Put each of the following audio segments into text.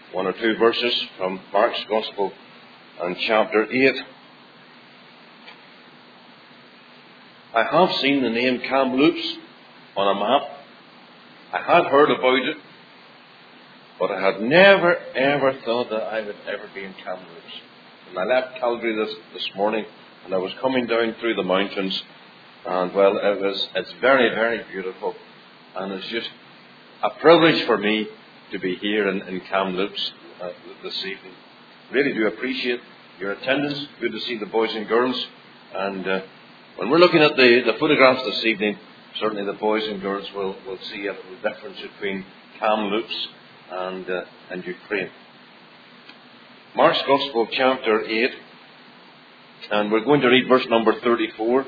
one or two verses from Mark's Gospel and chapter 8. I have seen the name Kamloops on a map. I had heard about it, but I had never ever thought that I would ever be in Kamloops. And I left Calgary this morning, and I was coming down through the mountains, and well, it's very, very beautiful, and it's just a privilege for me to be here in Kamloops this evening. Really do appreciate your attendance. Good to see the boys and girls, and when we're looking at the photographs this evening, certainly the boys and girls will see a little difference between Kamloops and Ukraine. Mark's Gospel, chapter 8, and we're going to read verse number 34.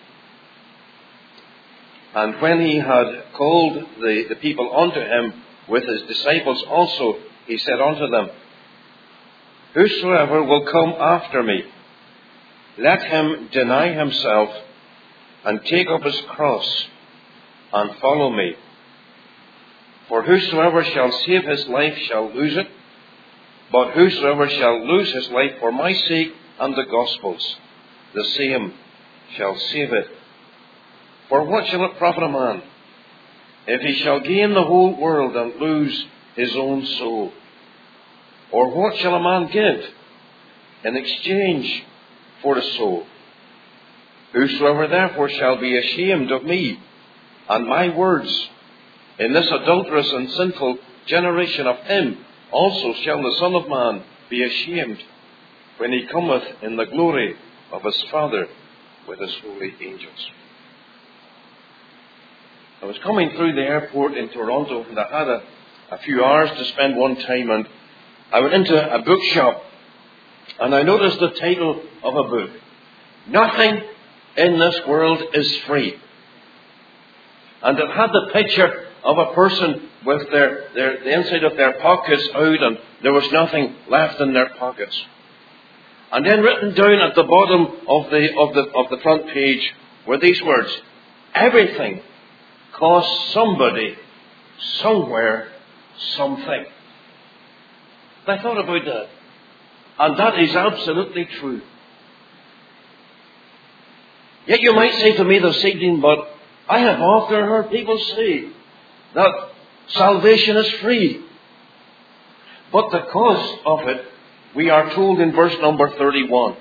And when he had called the people unto him with his disciples also, he said unto them, Whosoever will come after me, let him deny himself, and take up his cross, and follow me. For whosoever shall save his life shall lose it, but whosoever shall lose his life for my sake and the gospel's, the same shall save it. For what shall it profit a man, if he shall gain the whole world and lose his own soul? Or what shall a man give in exchange for his soul? Whosoever therefore shall be ashamed of me and my words in this adulterous and sinful generation, of him also shall the Son of Man be ashamed when he cometh in the glory of his Father with his holy angels. I was coming through the airport in Toronto, and I had a few hours to spend one time, and I went into a bookshop, and I noticed the title of a book. Nothing in this world is free. And it had the picture of a person with the inside of their pockets out, and there was nothing left in their pockets. And then written down at the bottom of the front page were these words: everything costs somebody, somewhere, something. I thought about that, and that is absolutely true. Yet you might say to me this evening, but I have often heard people say that salvation is free. But the cost of it, we are told in verse number 31.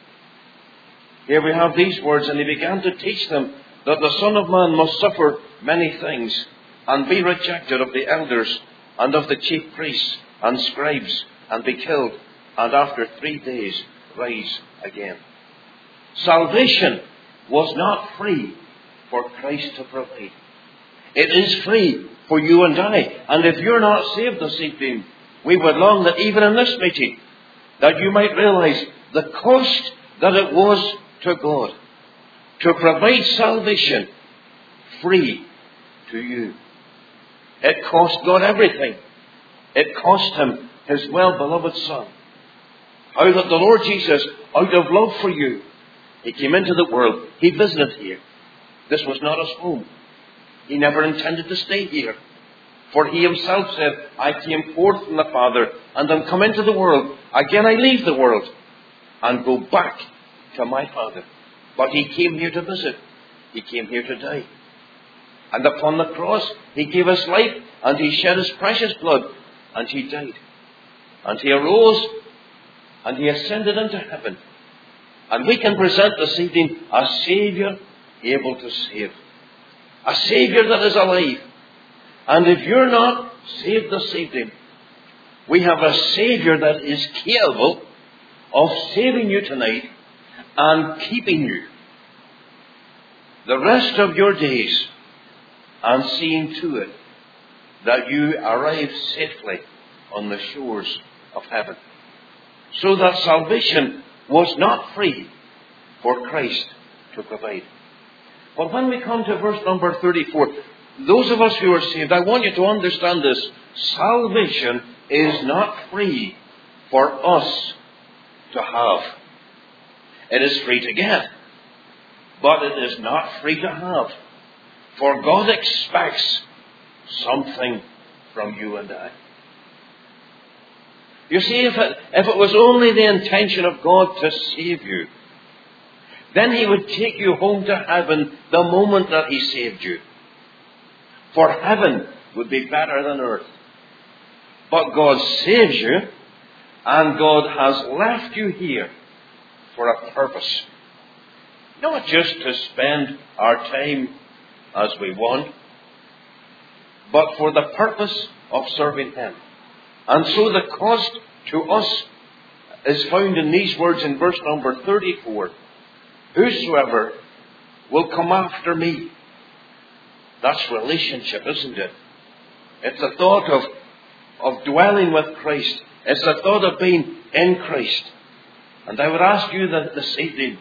Here we have these words, and he began to teach them that the Son of Man must suffer many things, and be rejected of the elders, and of the chief priests and scribes, and be killed, and after 3 days rise again. Salvation was not free for Christ to provide. It is free for you and I. And if you're not saved this evening, we would long that even in this meeting, that you might realize the cost that it was to God to provide salvation free to you. It cost God everything. It cost him his well-beloved Son. How that the Lord Jesus, out of love for you, he came into the world. He visited here. This was not his home. He never intended to stay here. For he himself said, I came forth from the Father, and am come into the world. Again I leave the world, and go back to my Father. But he came here to visit. He came here to die. And upon the cross, he gave his life, and he shed his precious blood, and he died. And he arose, and he ascended into heaven. And we can present this evening a Saviour able to save. A Saviour that is alive. And if you're not saved this evening, we have a Saviour that is capable of saving you tonight and keeping you the rest of your days, and seeing to it that you arrive safely on the shores of heaven. So that salvation was not free for Christ to provide. But when we come to verse number 34, those of us who are saved, I want you to understand this. Salvation is not free for us to have. It is free to get, but it is not free to have. For God expects something from you and I. You see, if it was only the intention of God to save you, then He would take you home to heaven the moment that He saved you. For heaven would be better than earth. But God saves you, and God has left you here for a purpose. Not just to spend our time as we want, but for the purpose of serving Him. And so the cost to us is found in these words in verse number 34. Whosoever will come after me. That's relationship, isn't it? It's the thought of dwelling with Christ. It's the thought of being in Christ. And I would ask you this evening,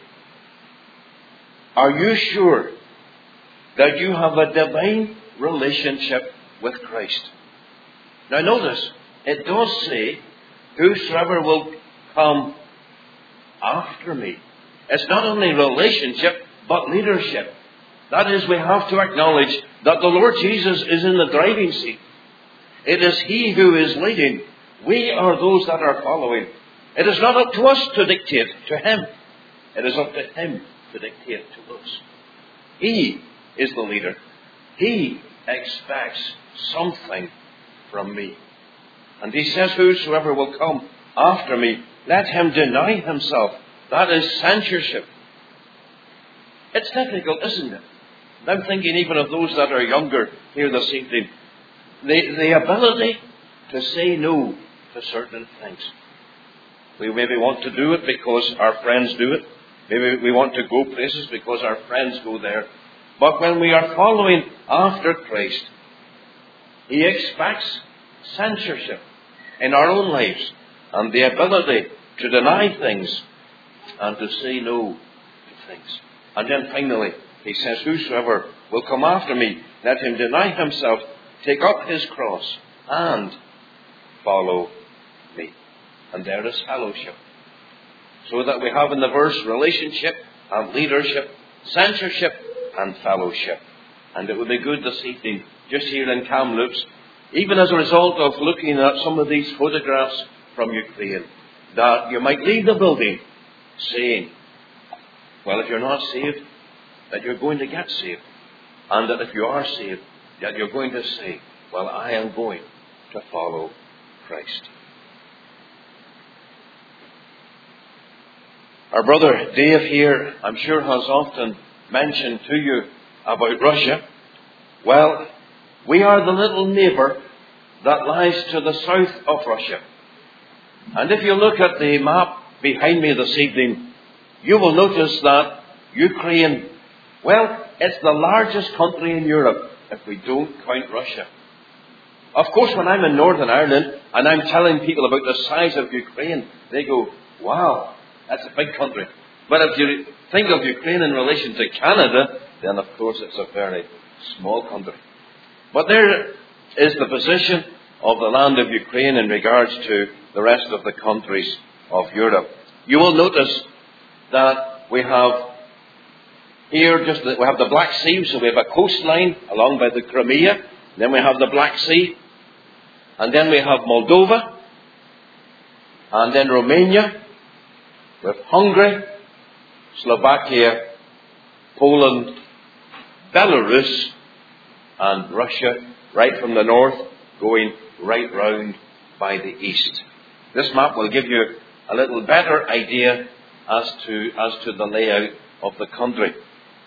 are you sure that you have a divine relationship with Christ? Now notice, it does say, whosoever will come after me. It's not only relationship, but leadership. That is, we have to acknowledge that the Lord Jesus is in the driving seat. It is He who is leading. We are those that are following. It is not up to us to dictate to Him. It is up to Him to dictate to us. He is the leader. He expects something from me. And He says, whosoever will come after me, let him deny himself. That is censorship. It's difficult, isn't it? I'm thinking even of those that are younger here this evening. The ability to say no to certain things. We maybe want to do it because our friends do it. Maybe we want to go places because our friends go there. But when we are following after Christ, He expects censorship in our own lives and the ability to deny things and to say no to things. And then finally, He says, whosoever will come after me, let him deny himself, take up his cross, and follow me. And there is fellowship. So that we have in the verse relationship and leadership, censorship and fellowship. And it would be good this evening, just here in Kamloops, even as a result of looking at some of these photographs from Ukraine, that you might leave the building saying, well, if you're not saved, that you're going to get saved. And that if you are saved, that you're going to say, well, I am going to follow Christ. Our brother Dave here, I'm sure, has often mentioned to you about Russia. Well, we are the little neighbour that lies to the south of Russia. And if you look at the map behind me this evening, you will notice that Ukraine, well, it's the largest country in Europe if we don't count Russia. Of course, when I'm in Northern Ireland and I'm telling people about the size of Ukraine, they go, wow, that's a big country. But if you think of Ukraine in relation to Canada, then of course it's a very small country. But there is the position of the land of Ukraine in regards to the rest of the countries of Europe. You will notice that we have here we have the Black Sea, so we have a coastline along by the Crimea. Then we have the Black Sea. And then we have Moldova. And then Romania. With Hungary, Slovakia, Poland, Belarus, and Russia, right from the north, going right round by the east. This map will give you a little better idea as to the layout of the country.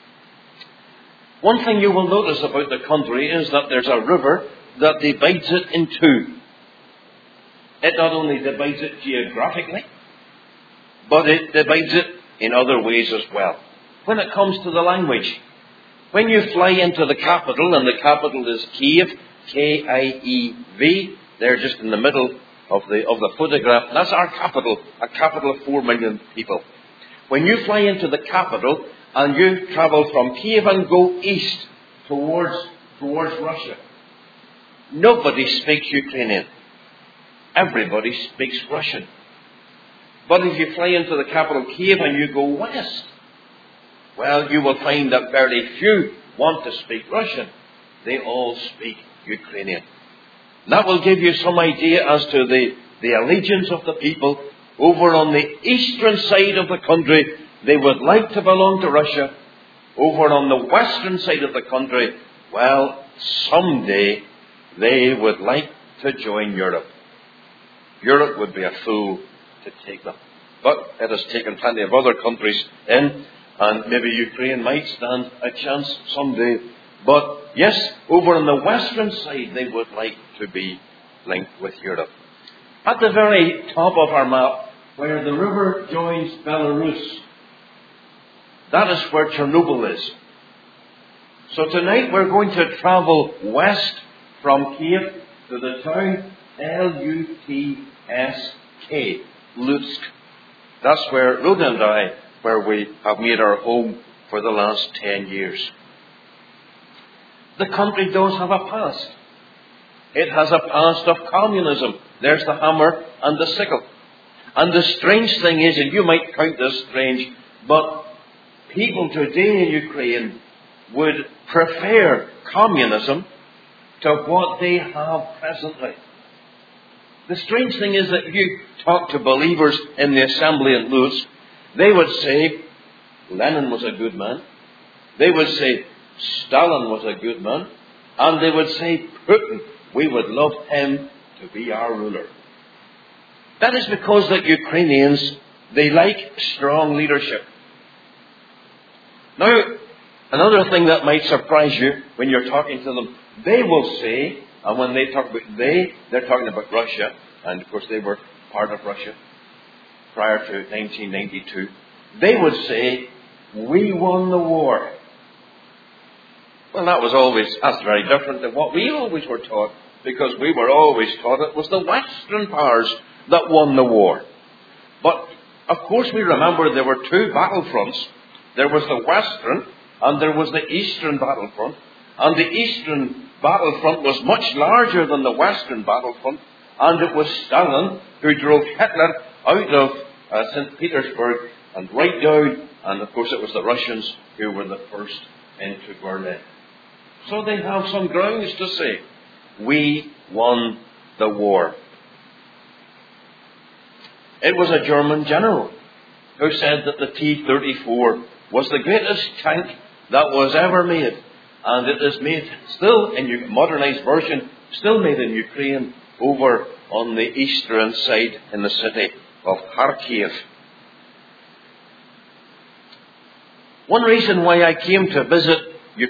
One thing you will notice about the country is that there's a river that divides it in two. It not only divides it geographically, but it divides it in other ways as well. When it comes to the language, when you fly into the capital, and the capital is Kiev, K-I-E-V, they're just in the middle of the photograph. That's our capital, a capital of 4 million people. When you fly into the capital and you travel from Kiev and go east towards Russia, nobody speaks Ukrainian. Everybody speaks Russian. But if you fly into the capital Kiev and you go west, well, you will find that very few want to speak Russian. They all speak Ukrainian. That will give you some idea as to the allegiance of the people. Over on the eastern side of the country, they would like to belong to Russia. Over on the western side of the country, well, someday they would like to join Europe. Europe would be a fool to take them. But it has taken plenty of other countries in, and maybe Ukraine might stand a chance someday. But yes, over on the western side, they would like to be linked with Europe. At the very top of our map, where the river joins Belarus, that is where Chernobyl is. So tonight we're going to travel west from Kiev to the town Lutsk, Lutsk. That's where Rhoda and I, where we have made our home for the last 10 years. The country does have a past. It has a past of communism. There's the hammer and the sickle. And the strange thing is, and you might count this strange, but people today in Ukraine would prefer communism to what they have presently. The strange thing is that if you talk to believers in the assembly in Lutsk, they would say Lenin was a good man. They would say Stalin was a good man. And they would say Putin, we would love him to be our ruler. That is because that Ukrainians, they like strong leadership. Now, another thing that might surprise you when you're talking to them, they will say, and when they talk about they're talking about Russia, and of course they were part of Russia prior to 1992. They would say, we won the war. Well, that's very different than what we always were taught, because we were always taught it was the Western powers that won the war. But, of course, we remember there were two battlefronts. There was the Western and there was the Eastern battlefront. And the Eastern battlefront was much larger than the Western battlefront. And it was Stalin who drove Hitler out of St. Petersburg and right down. And, of course, it was the Russians who were the first into Berlin. So they have some grounds to say, we won the war. It was a German general who said that the T-34 was the greatest tank that was ever made. And it is made still in modernized version, still made in Ukraine over on the eastern side in the city of Kharkiv. One reason why I came to visit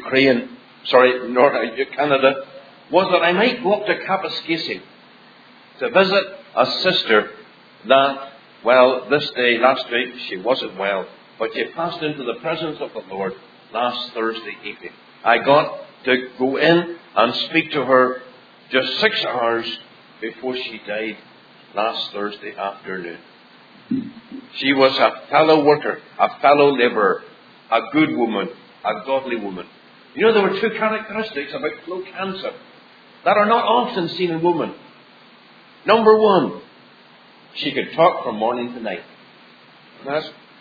Canada, was that I might go up to Kapuskasing to visit a sister that, this day, last week, she wasn't well, but she passed into the presence of the Lord last Thursday evening. I got to go in and speak to her just 6 hours before she died last Thursday afternoon. She was a fellow worker, a fellow labourer, a good woman, a godly woman. You know, there were two characteristics about throat cancer that are not often seen in women. Number one, she could talk from morning to night. Now,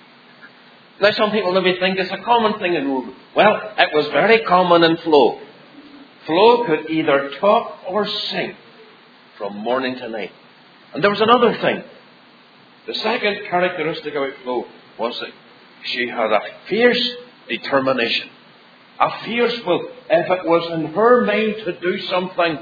some people maybe think it's a common thing in women. Well, it was very common in Flo. Flo could either talk or sing from morning to night. And there was another thing. The second characteristic about Flo was that she had a fierce determination. A fierce will. If it was in her mind to do something,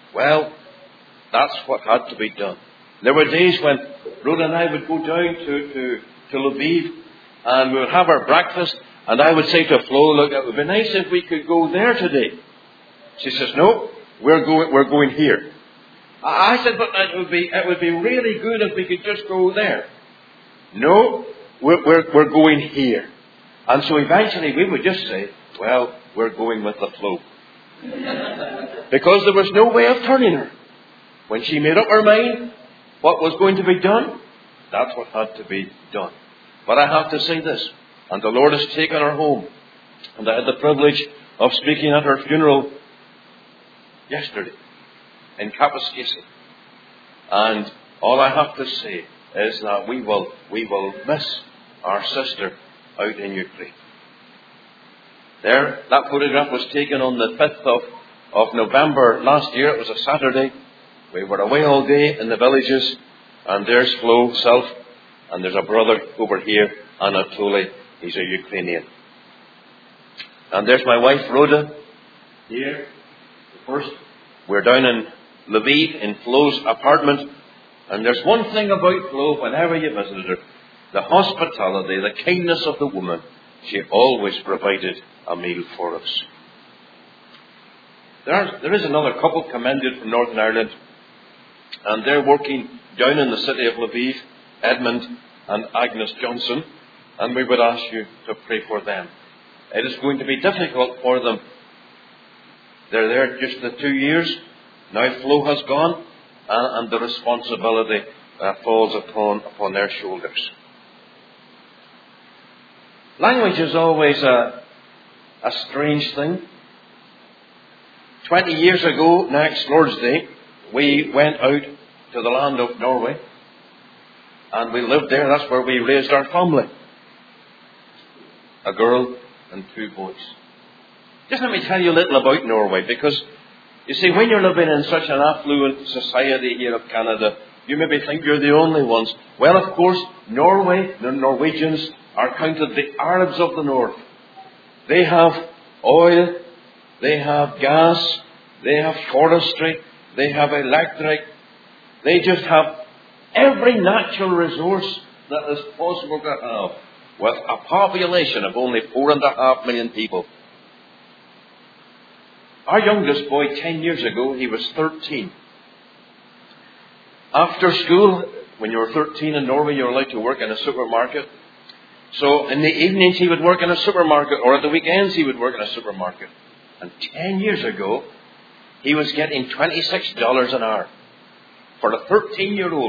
that's what had to be done. There were days when Rhoda and I would go down to Lviv and we would have our breakfast, and I would say to Flo, look, it would be nice if we could go there today. She says, no, we're going here. I said, but it would be really good if we could just go there. No, we're going here. And so eventually we would just say, we're going with the flow. Because there was no way of turning her. When she made up her mind what was going to be done, that's what had to be done. But I have to say this, and the Lord has taken her home. And I had the privilege of speaking at her funeral yesterday in Kapuskasing. And all I have to say is that we will miss our sister out in Ukraine. There, that photograph was taken on the 5th of November last year. It was a Saturday. We were away all day in the villages, And there's Flo, self, and there's a brother over here, Anatoly. He's a Ukrainian. And there's my wife, Rhoda, here. First, we're down in Lviv, in Flo's apartment. And there's one thing about Flo, whenever you visited her, the hospitality, the kindness of the woman. She always provided a meal for us. There is another couple commended from Northern Ireland, and they're working down in the city of Lviv, Edmund and Agnes Johnson, and we would ask you to pray for them. It is going to be difficult for them. They're there just the 2 years. Now Flo has gone, and the responsibility falls upon their shoulders. Language is always a strange thing. 20 years ago, next Lord's Day, we went out to the land of Norway, and we lived there. That's where we raised our family. A girl and 2 boys. Just let me tell you a little about Norway, because you see, when you're living in such an affluent society here of Canada, you maybe think you're the only ones. Well, of course, Norway, the Norwegians, are counted the Arabs of the North. They have oil, they have gas, they have forestry, they have electric. They just have every natural resource that is possible to have, with a population of only 4.5 million people. Our youngest boy, 10 years ago, he was 13. After school, when you were 13 in Norway, you were allowed to work in a supermarket. So in the evenings he would work in a supermarket, or at the weekends he would work in a supermarket. And 10 years ago, he was getting $26 an hour for a 13-year-old.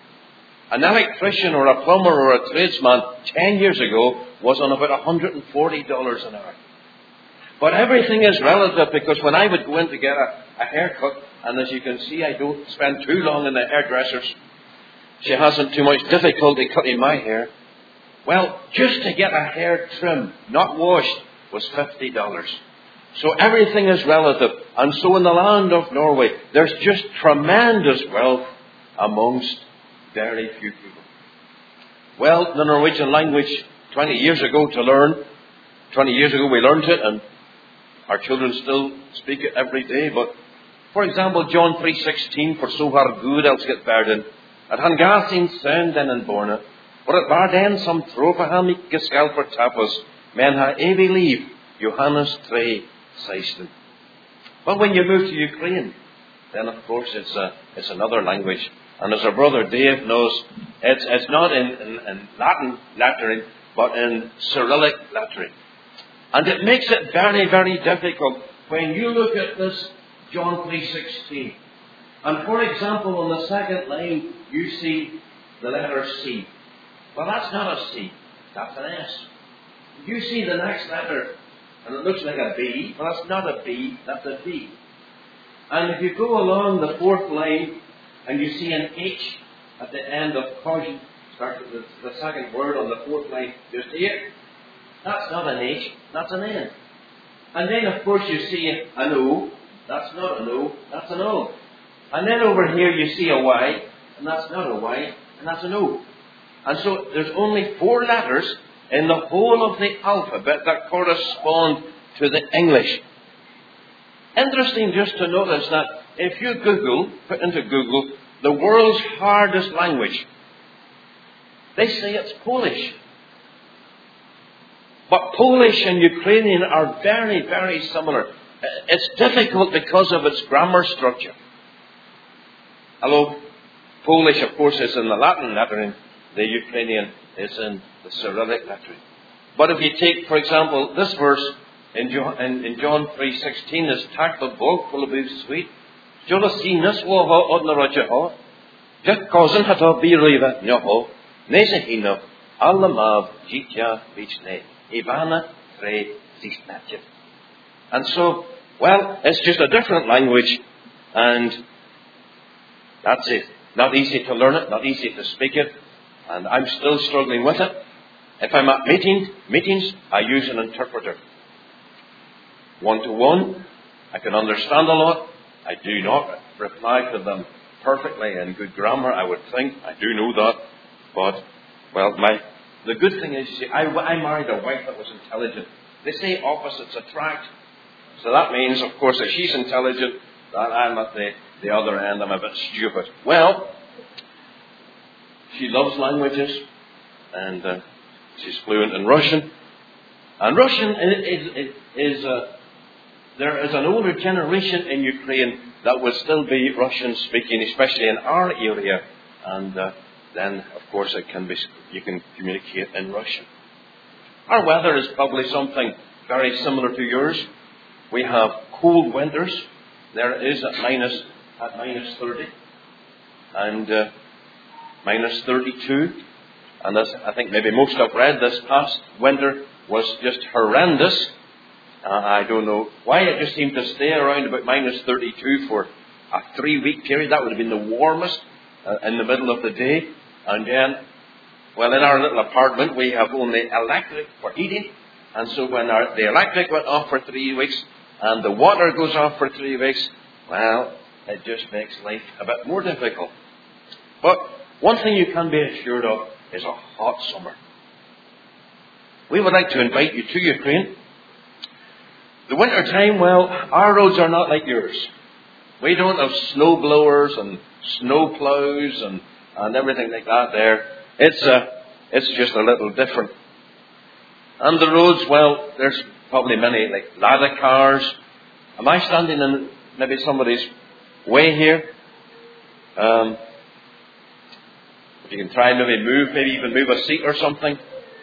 An electrician or a plumber or a tradesman 10 years ago was on about $140 an hour. But everything is relative, because when I would go in to get a haircut, and as you can see, I don't spend too long in the hairdressers. She hasn't too much difficulty cutting my hair. Well, just to get a hair trimmed, not washed, was $50. So everything is relative. And so in the land of Norway, there's just tremendous wealth amongst very few people. Well, the Norwegian language, 20 years ago to learn. 20 years ago we learned it, and our children still speak it every day. But, for example, John 3:16, for so har Gud elsket verden, at han ga sin sønn den en borne, for at hver den som tror på ham ikke skal fortapes, men har evig liv. Johannes 3:16. Well, when you move to Ukraine, then of course it's another language. And as our brother Dave knows, it's not in Latin lettering, but in Cyrillic lettering. And it makes it very, very difficult when you look at this John 3:16. And for example, on the second line, you see the letter C. Well, that's not a C. That's an S. You see the next letter, and it looks like a B. Well, that's not a B. That's a D. And if you go along the fourth line, and you see an H at the end of caution, start with the second word on the fourth line, you see it? That's not an H, that's an N. And then, of course, you see an O. That's not an O, that's an O. And then over here you see a Y, and that's not a Y, and that's an O. And so there's only 4 letters in the whole of the alphabet that correspond to the English. Interesting just to notice that if you put into Google, the world's hardest language, they say it's Polish. But Polish and Ukrainian are very, very similar. It's difficult because of its grammar structure. Although Polish, of course, is in the Latin lettering, the Ukrainian is in the Cyrillic lettering. But if you take, for example, this verse in John 3:16, is tactile bog full of sweet. Jola sinus woha odna rajaho. Just cousin hata biriva nyoho. Nesehino allamav jitya vichne. Ivana tre zisnatjet. And so, well, it's just a different language, and that's it. Not easy to learn it, not easy to speak it, and I'm still struggling with it. If I'm at meetings, I use an interpreter. 1-to-1, I can understand a lot. I do not reply to them perfectly in good grammar, I would think. I do know that. But, well, the good thing is, you see, I married a wife that was intelligent. They say opposites attract. So that means, of course, that she's intelligent, that I'm at the other end, I'm a bit stupid. Well, she loves languages, and she's fluent in Russian. And Russian is there is an older generation in Ukraine that will still be Russian speaking, especially in our area. And then, of course, you can communicate in Russian. Our weather is probably something very similar to yours. We have cold winters. There it is at minus 30 and minus 32. And this, I think maybe most have read, this past winter was just horrendous. I don't know why it just seemed to stay around about minus 32 for a 3-week period. That would have been the warmest in the middle of the day. And then, well, in our little apartment, we have only electric for heating. And so when the electric went off for 3 weeks and the water goes off for 3 weeks, well, it just makes life a bit more difficult. But one thing you can be assured of is a hot summer. We would like to invite you to Ukraine. The winter time, well, our roads are not like yours. We don't have snow blowers and snow plows and everything like that there. It's just a little different. And the roads, well, there's probably many like Lada cars. Am I standing in maybe somebody's way here? If you can try and maybe even move a seat or something.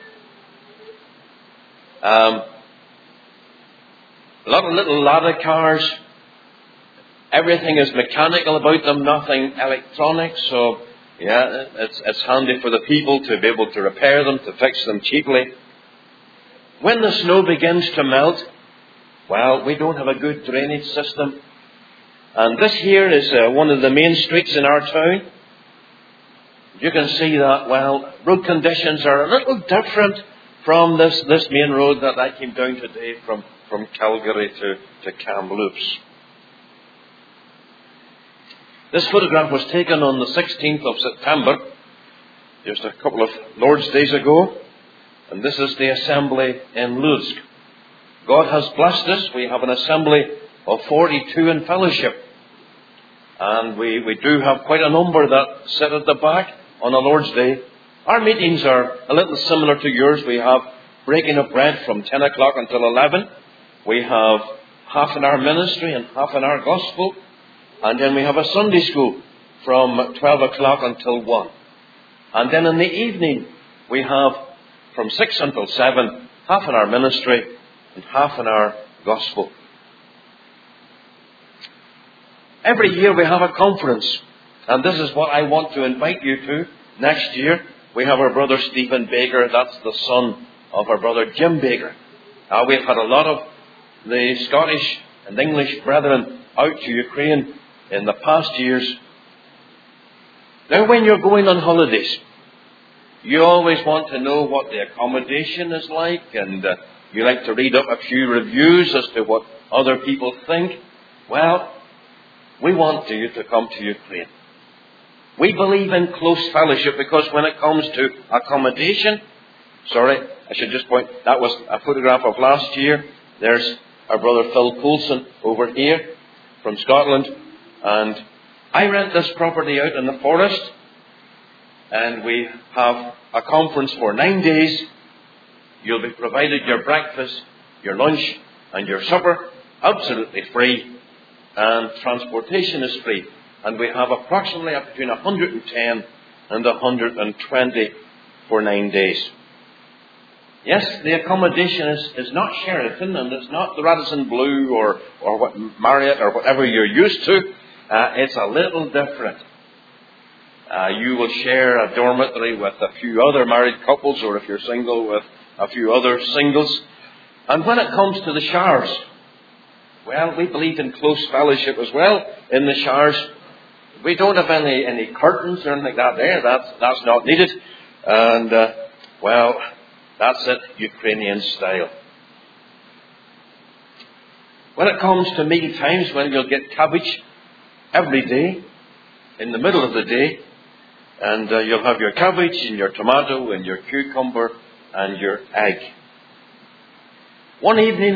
A lot of little Lada cars. Everything is mechanical about them, nothing electronic. So, yeah, it's handy for the people to be able to repair them, to fix them cheaply. When the snow begins to melt, well, we don't have a good drainage system. And this here is one of the main streets in our town. You can see that, well, road conditions are a little different from this main road that I came down today from Calgary to Kamloops. This photograph was taken on the 16th of September, just a couple of Lord's days ago. And this is the assembly in Lutsk. God has blessed us. We have an assembly of 42 in fellowship. And we do have quite a number that sit at the back on a Lord's Day. Our meetings are a little similar to yours. We have breaking of bread from 10 o'clock until 11. We have half an hour ministry and half an hour gospel. And then we have a Sunday school from 12 o'clock until 1. And then in the evening, we have from 6 until 7, half an hour ministry and half an hour gospel. Every year we have a conference. And this is what I want to invite you to next year. We have our brother Stephen Baker. That's the son of our brother Jim Baker. We've had a lot of the Scottish and English brethren out to Ukraine in the past years. Now, when you're going on holidays, you always want to know what the accommodation is like, and you like to read up a few reviews as to what other people think. Well, we want you to come to Ukraine. We believe in close fellowship because when it comes to accommodation, I should just point, that was a photograph of last year. There's our brother Phil Coulson over here from Scotland. And I rent this property out in the forest. And we have a conference for 9 days. You'll be provided your breakfast, your lunch, and your supper, absolutely free. And transportation is free. And we have approximately between 110 and 120 for 9 days. Yes, the accommodation is not Sheraton, and it's not the Radisson Blu or what Marriott or whatever you're used to. It's a little different. You will share a dormitory with a few other married couples, or if you're single, with a few other singles. And when it comes to the showers, well, we believe in close fellowship as well in the showers. We don't have any curtains or anything like that there. That's not needed. And, well, that's it, Ukrainian style. When it comes to meal times, when you'll get cabbage every day, in the middle of the day, and you'll have your cabbage and your tomato and your cucumber and your egg. One evening,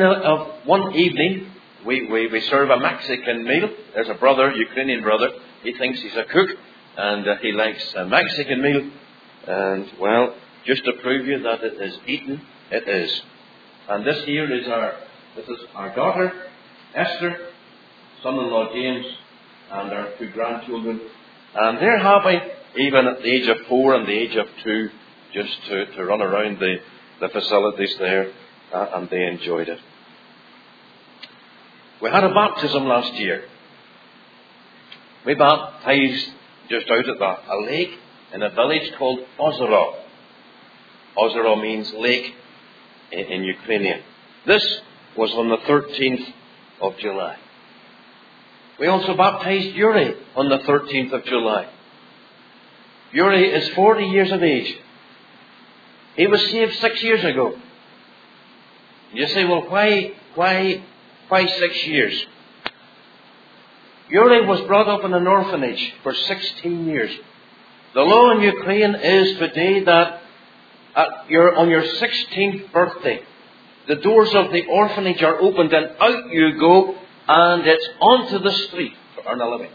we serve a Mexican meal. There's a brother, Ukrainian brother. He thinks he's a cook, and he likes a Mexican meal. And, well, just to prove you that it is eaten, it is. And this here is our daughter, Esther, son-in-law James, and our 2 grandchildren. And they're happy, even at the age of 4 and the age of 2, just to run around the facilities there, and they enjoyed it. We had a baptism last year. We baptized just out at a lake in a village called Ozero. Ozero means lake in Ukrainian. This was on the 13th of July. We also baptized Yuri on the 13th of July. Yuri is 40 years of age. He was saved 6 years ago. You say, well, why 6 years? Yuri was brought up in an orphanage for 16 years. The law in Ukraine is today that on your 16th birthday, the doors of the orphanage are opened and out you go, and it's onto the street to earn a living.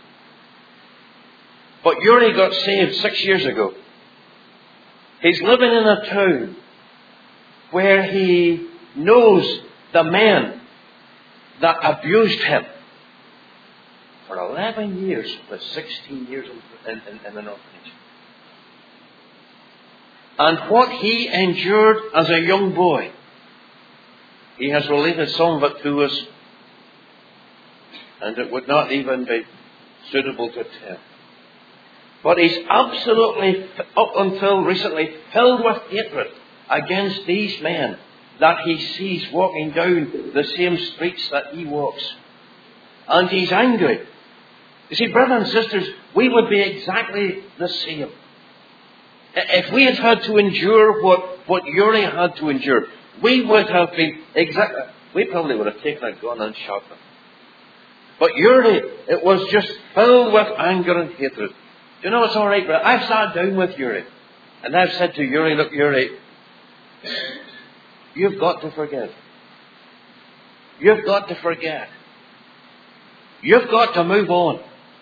But Yuri got saved 6 years ago. He's living in a town where he knows the men that abused him for 11 years, with 16 years in an orphanage. And what he endured as a young boy, he has related some of it to us, and it would not even be suitable to tell. But he's absolutely, up until recently, filled with hatred against these men that he sees walking down the same streets that he walks. And he's angry. You see, brothers and sisters, we would be exactly the same. If we had to endure what Yuri had to endure, we would have been we probably would have taken a gun and shot him. But Yuri, it was just filled with anger and hatred. You know, it's all right, brother. I've sat down with Yuri, and I've said to Yuri, look, Yuri, you've got to forgive. You've got to forget. You've got to move on.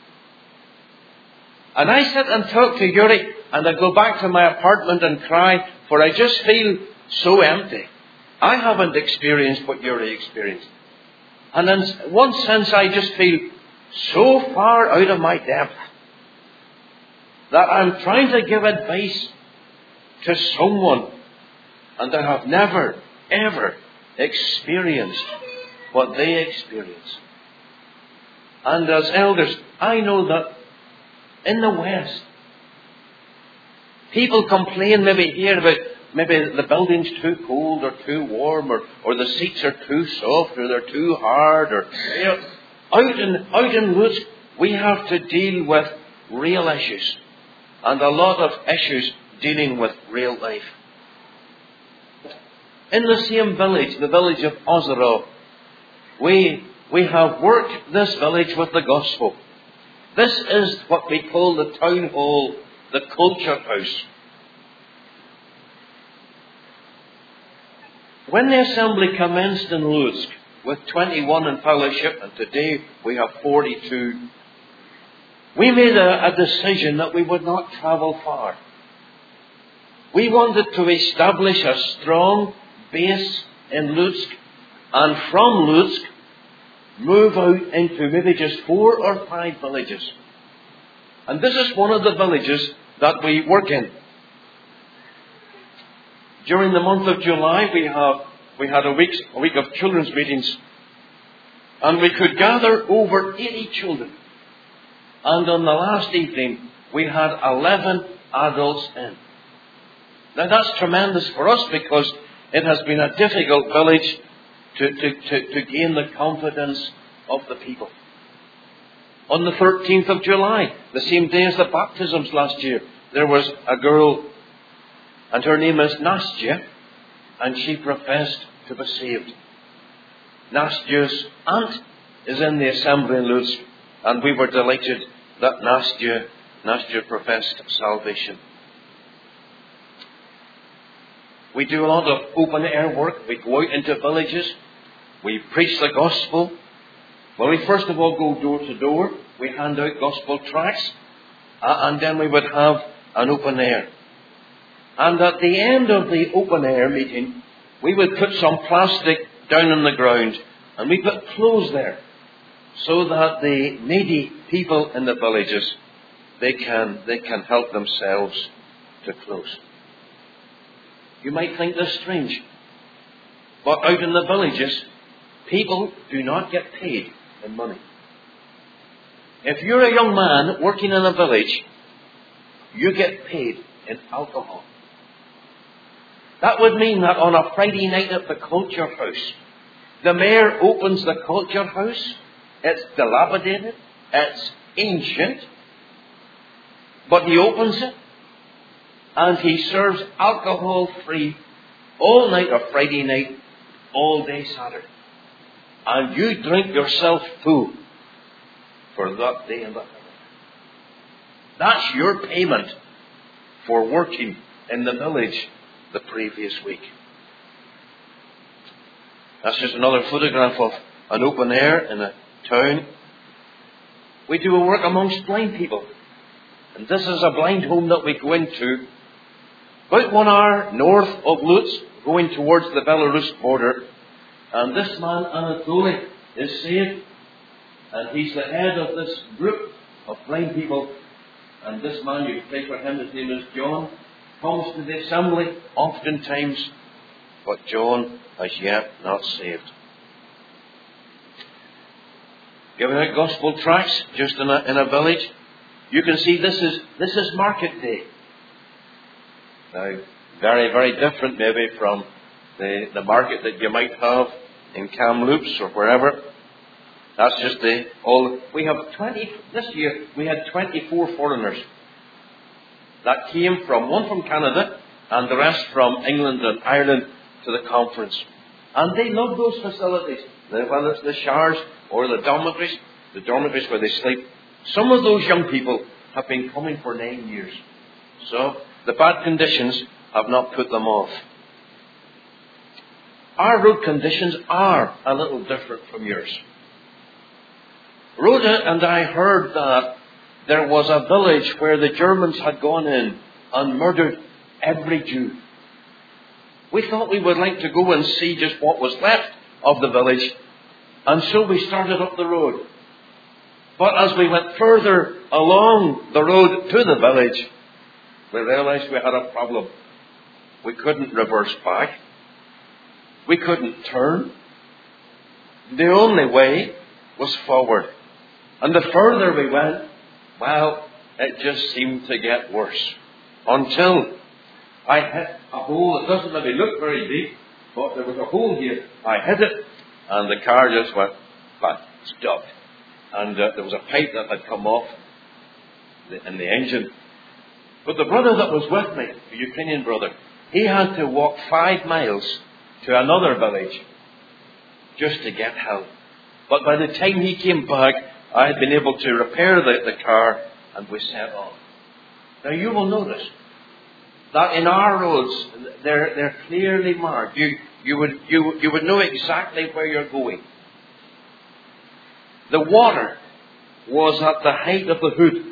And I sit and talk to Yuri, and I go back to my apartment and cry, for I just feel so empty. I haven't experienced what Yuri experienced. And in one sense, I just feel so far out of my depth that I'm trying to give advice to someone, and I have never, ever experienced what they experience. And as elders, I know that in the West, people complain maybe here about maybe the building's too cold or too warm, or the seats are too soft, or they're too hard, or out in Lutsk, we have to deal with real issues, and a lot of issues dealing with real life. In the same village, the village of Ozero, we have worked this village with the gospel. This is what we call the town hall, the culture house. When the assembly commenced in Lutsk with 21 in fellowship, and today we have 42, we made a decision that we would not travel far. We wanted to establish a strong base in Lutsk, and from Lutsk move out into maybe just 4 or 5 villages. And this is one of the villages that we work in. During the month of July, we had a week of children's meetings, and we could gather over 80 children. And on the last evening, we had 11 adults in. Now that's tremendous for us, because it has been a difficult village to gain the confidence of the people. On the 13th of July, the same day as the baptisms last year, there was a girl, and her name is Nastya, and she professed to be saved. Nastya's aunt is in the assembly in Lutsk, and we were delighted that Nastya professed salvation. We do a lot of open air work. We go out into villages. We preach the gospel. Well, we first of all go door to door. We hand out gospel tracts. And then we would have an open air. And at the end of the open air meeting, we would put some plastic down on the ground. And we put clothes there. So that the needy people in the villages, they can help themselves to clothes. You might think this strange. But out in the villages, people do not get paid in money. If you're a young man working in a village, you get paid in alcohol. That would mean that on a Friday night at the culture house, the mayor opens the culture house. It's dilapidated. It's ancient. But he opens it. And he serves alcohol free all night of Friday night, all day Saturday. And you drink yourself full for that day and that night. That's your payment for working in the village the previous week. That's just another photograph of an open air in a town. We do a work amongst blind people. And this is a blind home that we go into about 1 hour north of Lutz, going towards the Belarus border. And this man, Anatoly, is saved. And he's the head of this group of blind people. And this man, you pray for him, his name is John, comes to the assembly oftentimes. But John is yet not saved. Giving out gospel tracts just in a village. You can see this is market day. Now, very, very different maybe from the market that you might have in Kamloops or wherever. That's just we have this year we had 24 foreigners that came one from Canada and the rest from England and Ireland to the conference. And they love those facilities, whether it's the showers or the dormitories where they sleep. Some of those young people have been coming for 9 years. So the bad conditions have not put them off. Our road conditions are a little different from yours. Rhoda and I heard that there was a village where the Germans had gone in and murdered every Jew. We thought we would like to go and see just what was left of the village, and so we started up the road. But as we went further along the road to the village, we realized we had a problem. We couldn't reverse back. We couldn't turn. The only way was forward. And the further we went, well, it just seemed to get worse. Until I hit a hole. It doesn't maybe look very deep, but there was a hole here. I hit it, and the car just went, stopped. And there was a pipe that had come off in the engine. But the brother that was with me, the Ukrainian brother, he had to walk 5 miles to another village just to get help. But by the time he came back, I had been able to repair the car, and we set off. Now you will notice that in our roads, they're clearly marked. You would know exactly where you're going. The water was at the height of the hood.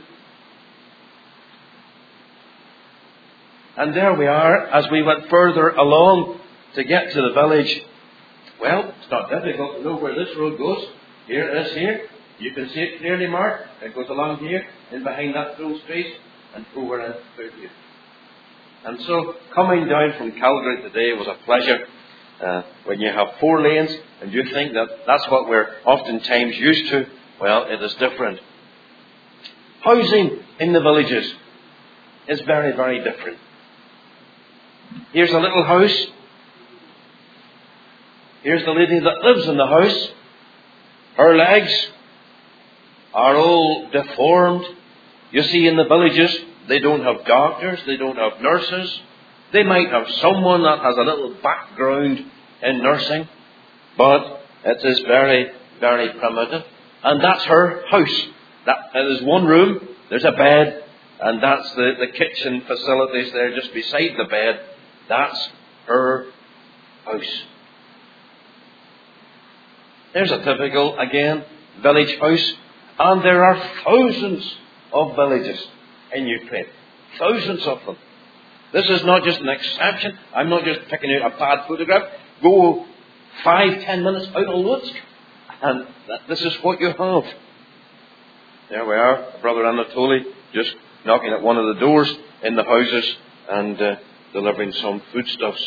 And there we are, as we went further along to get to the village. Well, it's not difficult to know where this road goes. Here it is here. You can see it clearly marked. It goes along here, in behind that full space, and over and through here. And so, coming down from Calgary today was a pleasure. When you have 4 lanes, and you think that that's what we're oftentimes used to, well, it is different. Housing in the villages is very, very different. Here's a little house. Here's the lady that lives in the house. Her legs are all deformed. You see, in the villages, they don't have doctors, they don't have nurses. They might have someone that has a little background in nursing, but it is very, very primitive. And that's her house There's one room, there's a bed, and that's the kitchen facilities there just beside the bed. That's her house. There's a typical, again, village house. And there are thousands of villages in Ukraine. Thousands of them. This is not just an exception. I'm not just picking out a bad photograph. Go 5-10 minutes out of Lutsk, and this is what you have. There we are, Brother Anatoly, just knocking at one of the doors in the houses and delivering some foodstuffs.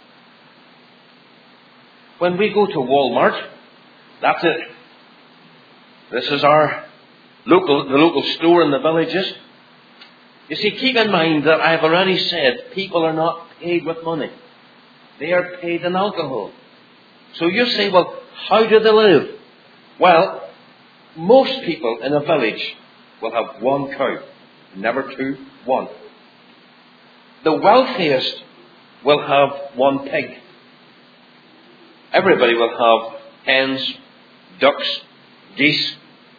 When we go to Walmart, that's it. This is the local store in the villages. You see, keep in mind that I've already said people are not paid with money. They are paid in alcohol. So you say, well, how do they live? Well, most people in a village will have one cow. Never two, one. The wealthiest will have one pig. Everybody will have hens, ducks, geese.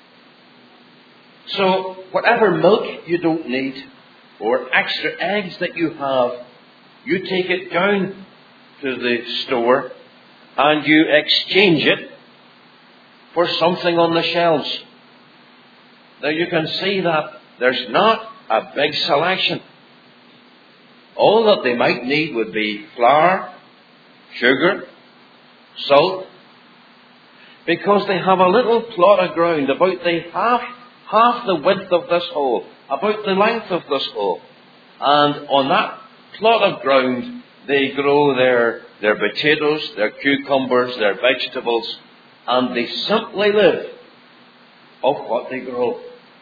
So whatever milk you don't need or extra eggs that you have, you take it down to the store and you exchange it for something on the shelves. Now you can see that there's not a big selection. All that they might need would be flour, sugar, salt, because they have a little plot of ground about the half the width of this hole, about the length of this hole. And on that plot of ground, they grow their potatoes, their cucumbers, their vegetables, and they simply live of what they grow.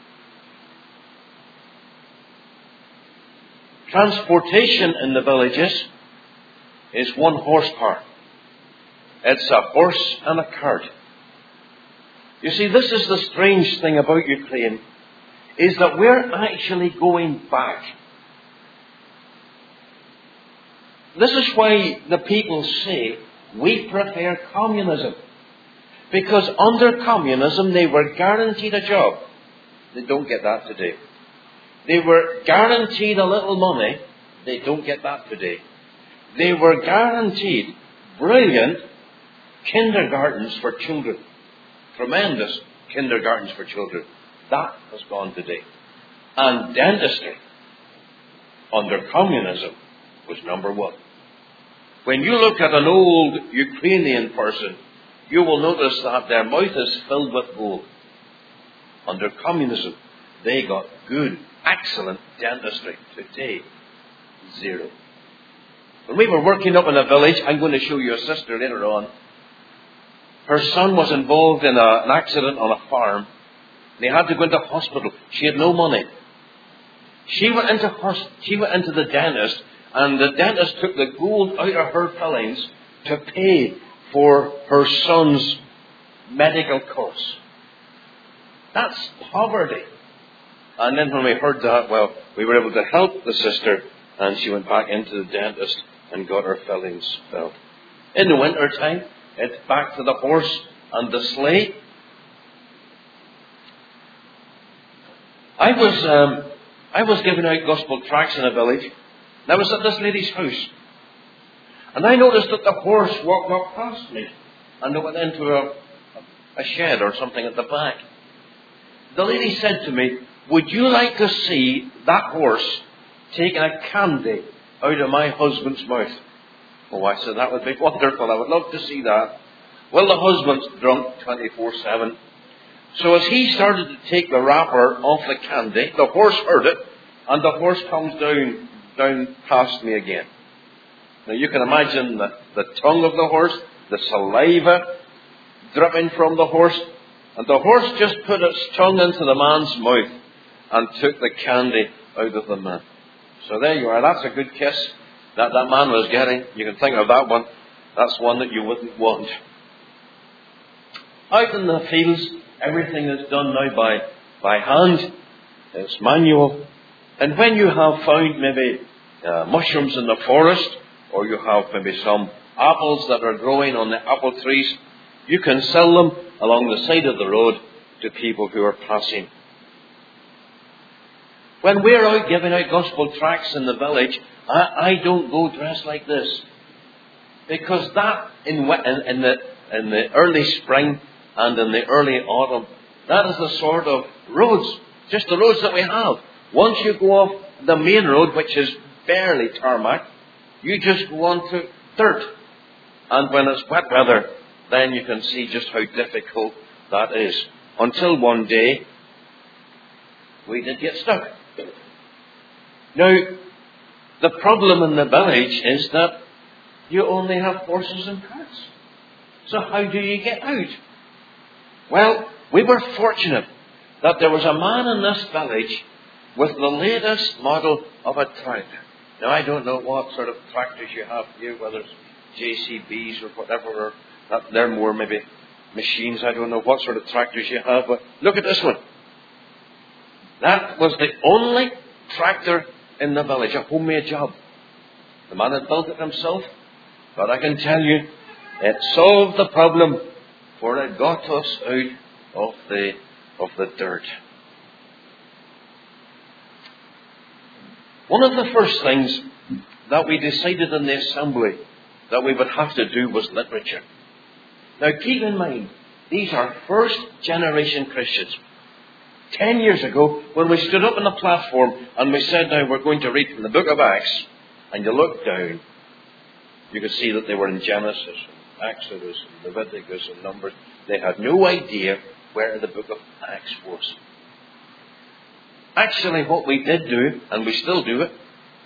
Transportation in the villages is 1 horsepower. It's a horse and a cart. You see, this is the strange thing about Ukraine, is that we're actually going back. This is why the people say we prefer communism. Because under communism they were guaranteed a job. They don't get that today. They were guaranteed a little money. They don't get that today. They were guaranteed brilliant kindergartens for children. Tremendous kindergartens for children. That has gone today. And dentistry under communism was number one. When you look at an old Ukrainian person, you will notice that their mouth is filled with gold. Under communism, they got good, excellent dentistry. Today, zero. When we were working up in a village, I'm going to show you a sister later on. Her son was involved in an accident on a farm. They had to go into hospital. She had no money. She went into the dentist, and the dentist took the gold out of her fillings to pay for her son's medical costs. That's poverty. And then when we heard that, well, we were able to help the sister, and she went back into the dentist and got her fillings filled. In the winter time, it's back to the horse and the sleigh. I was giving out gospel tracts in a village, and I was at this lady's house. And I noticed that the horse walked up past me, and it went into a shed or something at the back. The lady said to me, "Would you like to see that horse taking a candy out of my husband's mouth?" Oh, I said, that would be wonderful. I would love to see that. Well, the husband's drunk 24/7. So as he started to take the wrapper off the candy, the horse heard it, and the horse comes down past me again. Now you can imagine the tongue of the horse, the saliva dripping from the horse, and the horse just put its tongue into the man's mouth and took the candy out of the man. So there you are. That's a good kiss that man was getting. You can think of that one. That's one that you wouldn't want. Out in the fields, everything is done now by hand. It's manual. And when you have found maybe mushrooms in the forest, or you have maybe some apples that are growing on the apple trees, you can sell them along the side of the road to people who are passing. When we're out giving out gospel tracts in the village, I don't go dressed like this. Because that, in the early spring and in the early autumn, that is the sort of roads, just the roads that we have. Once you go off the main road, which is barely tarmac, you just go on to dirt. And when it's wet weather, then you can see just how difficult that is. Until one day, we did get stuck. Now, the problem in the village is that you only have horses and carts. So how do you get out? Well, we were fortunate that there was a man in this village with the latest model of a tractor. Now, I don't know what sort of tractors you have here, whether it's JCBs or whatever, or they're more maybe machines. I don't know what sort of tractors you have, but look at this one. That was the only tractor in the village, a homemade job. The man had built it himself, but I can tell you, it solved the problem, for it got us out of the dirt. One of the first things that we decided in the assembly that we would have to do was literature. Now keep in mind, these are first generation Christians. 10 years ago, when we stood up on the platform and we said, now we're going to read from the book of Acts, and you look down, you could see that they were in Genesis, Exodus, Leviticus, and Numbers. They had no idea where the book of Acts was. Actually, what we did do, and we still do it,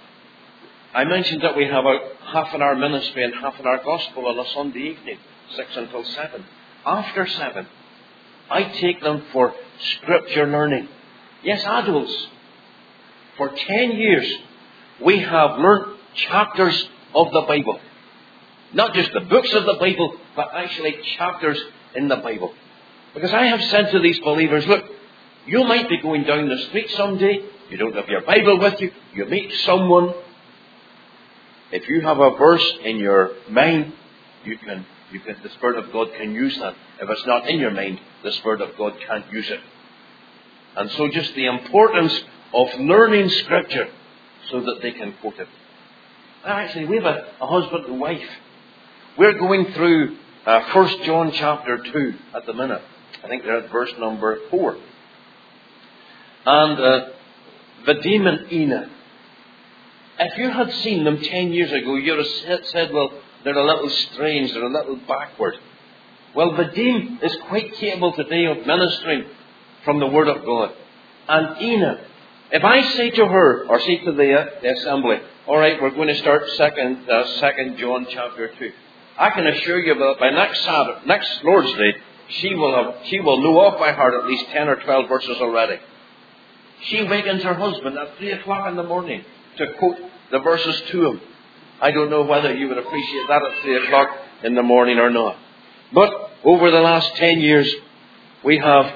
I mentioned that we have a half an hour ministry and half an hour gospel on a Sunday evening, 6 until 7. After 7, I take them for scripture learning. Yes, adults. For 10 years, we have learnt chapters of the Bible. Not just the books of the Bible, but actually chapters in the Bible. Because I have said to these believers, look, you might be going down the street someday, you don't have your Bible with you, you meet someone. If you have a verse in your mind, the Spirit of God can use that. If it's not in your mind, the Spirit of God can't use it. And so just the importance of learning Scripture so that they can quote it. Actually, we have a husband and wife. We're going through 1 John chapter 2 at the minute. I think they're at verse number 4. And Vadim and Ina. If you had seen them 10 years ago, you would have said, well, they're a little strange, they're a little backward. Well, Vadim is quite capable today of ministering from the Word of God. And Ina, if I say to her, or say to the assembly, all right, we're going to start 2 John chapter 2. I can assure you that by next Lord's Day, she will know off by heart at least 10 or 12 verses already. She wakens her husband at 3 o'clock in the morning to quote the verses to him. I don't know whether you would appreciate that at 3 o'clock in the morning or not. But over the last 10 years, we have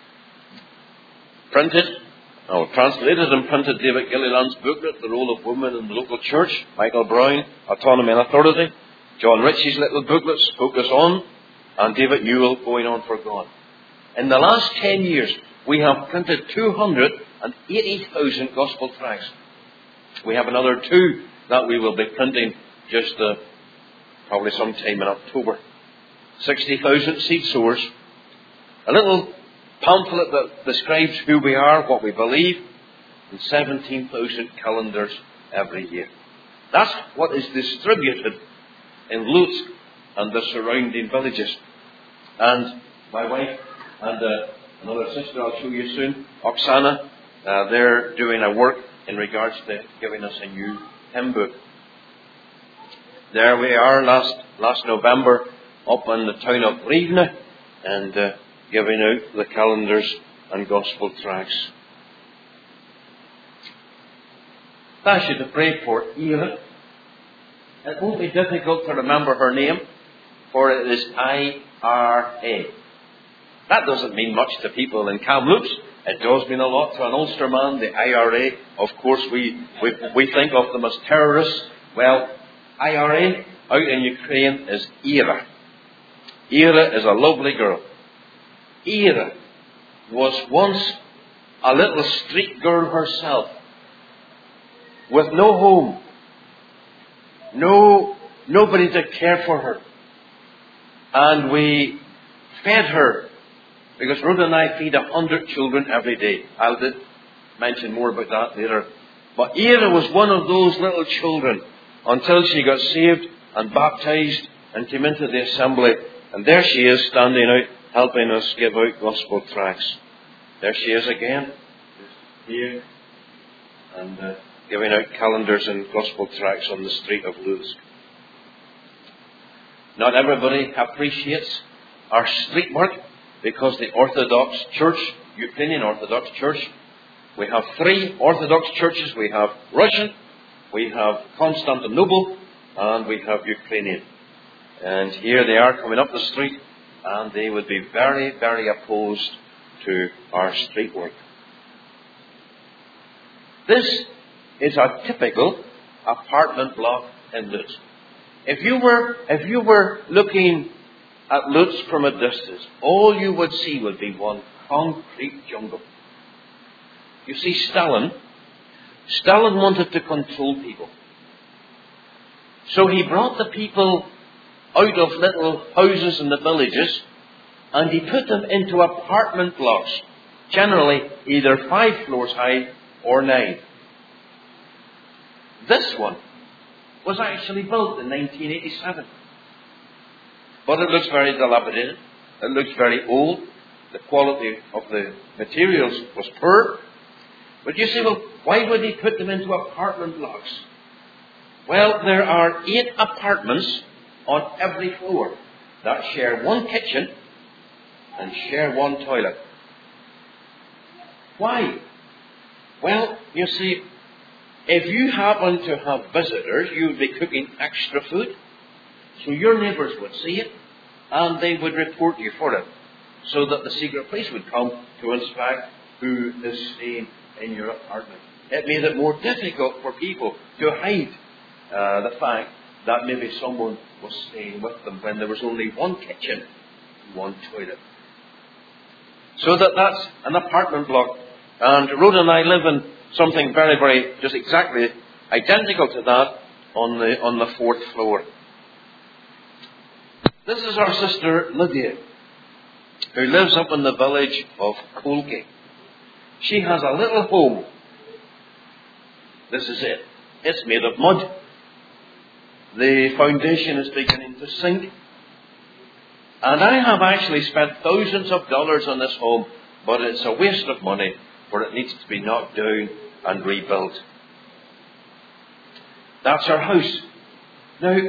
translated and printed David Gilliland's booklet, The Role of Women in the Local Church, Michael Brown, Autonomy and Authority, John Ritchie's little booklets, Focus On, and David Newell, Going On for God. In the last 10 years, we have printed 280,000 gospel tracts. We have another 2 that we will be printing just probably sometime in October. 60,000 seed sowers. A little pamphlet that describes who we are, what we believe, and 17,000 calendars every year. That's what is distributed in Lutsk and the surrounding villages. And my wife and another sister I'll show you soon, Oksana, they're doing a work in regards to giving us a new hymn book. There we are last November up in the town of Rivne and giving out the calendars and gospel tracts. I ask you to pray for Ira. It won't be difficult to remember her name, for it is I-R-A. That doesn't mean much to people in Kamloops. It does mean a lot to an Ulsterman, the IRA. Of course, we think of them as terrorists. Well, IRA out in Ukraine is Ira. Ira is a lovely girl. Ira was once a little street girl herself, with no home, nobody to care for her. And we fed her, because Rhoda and I feed 100 children every day. I'll mention more about that later. But Ada was one of those little children until she got saved and baptized and came into the assembly. And there she is, standing out, helping us give out gospel tracts. There she is again, here, and giving out calendars and gospel tracts on the street of Luz. Not everybody appreciates our street work, because the Orthodox Church, Ukrainian Orthodox Church, we have 3 Orthodox churches. We have Russian, we have Constantinople, and we have Ukrainian. And here they are coming up the street, and they would be very, very opposed to our street work. This is a typical apartment block in Lutz. If you were looking at Lutz from a distance, all you would see would be one concrete jungle. You see, Stalin wanted to control people. So he brought the people out of little houses in the villages, and he put them into apartment blocks, generally either 5 floors high or 9. This one was actually built in 1987. But it looks very dilapidated. It looks very old. The quality of the materials was poor. But you say, well, why would he put them into apartment blocks? Well, there are 8 apartments on every floor that share one kitchen and share one toilet. Why? Well, you see, if you happen to have visitors, you would be cooking extra food. So your neighbours would see it, and they would report you for it, so that the secret police would come to inspect who is staying in your apartment. It made it more difficult for people to hide the fact that maybe someone was staying with them when there was only one kitchen and one toilet. So that's an apartment block. And Rhoda and I live in something very, very, just exactly identical to that on the 4th floor. This is our sister Lydia, who lives up in the village of Kolki. She has a little home. This is it. It's made of mud. The foundation is beginning to sink. And I have actually spent thousands of dollars on this home, but it's a waste of money, for it needs to be knocked down and rebuilt. That's our house. Now,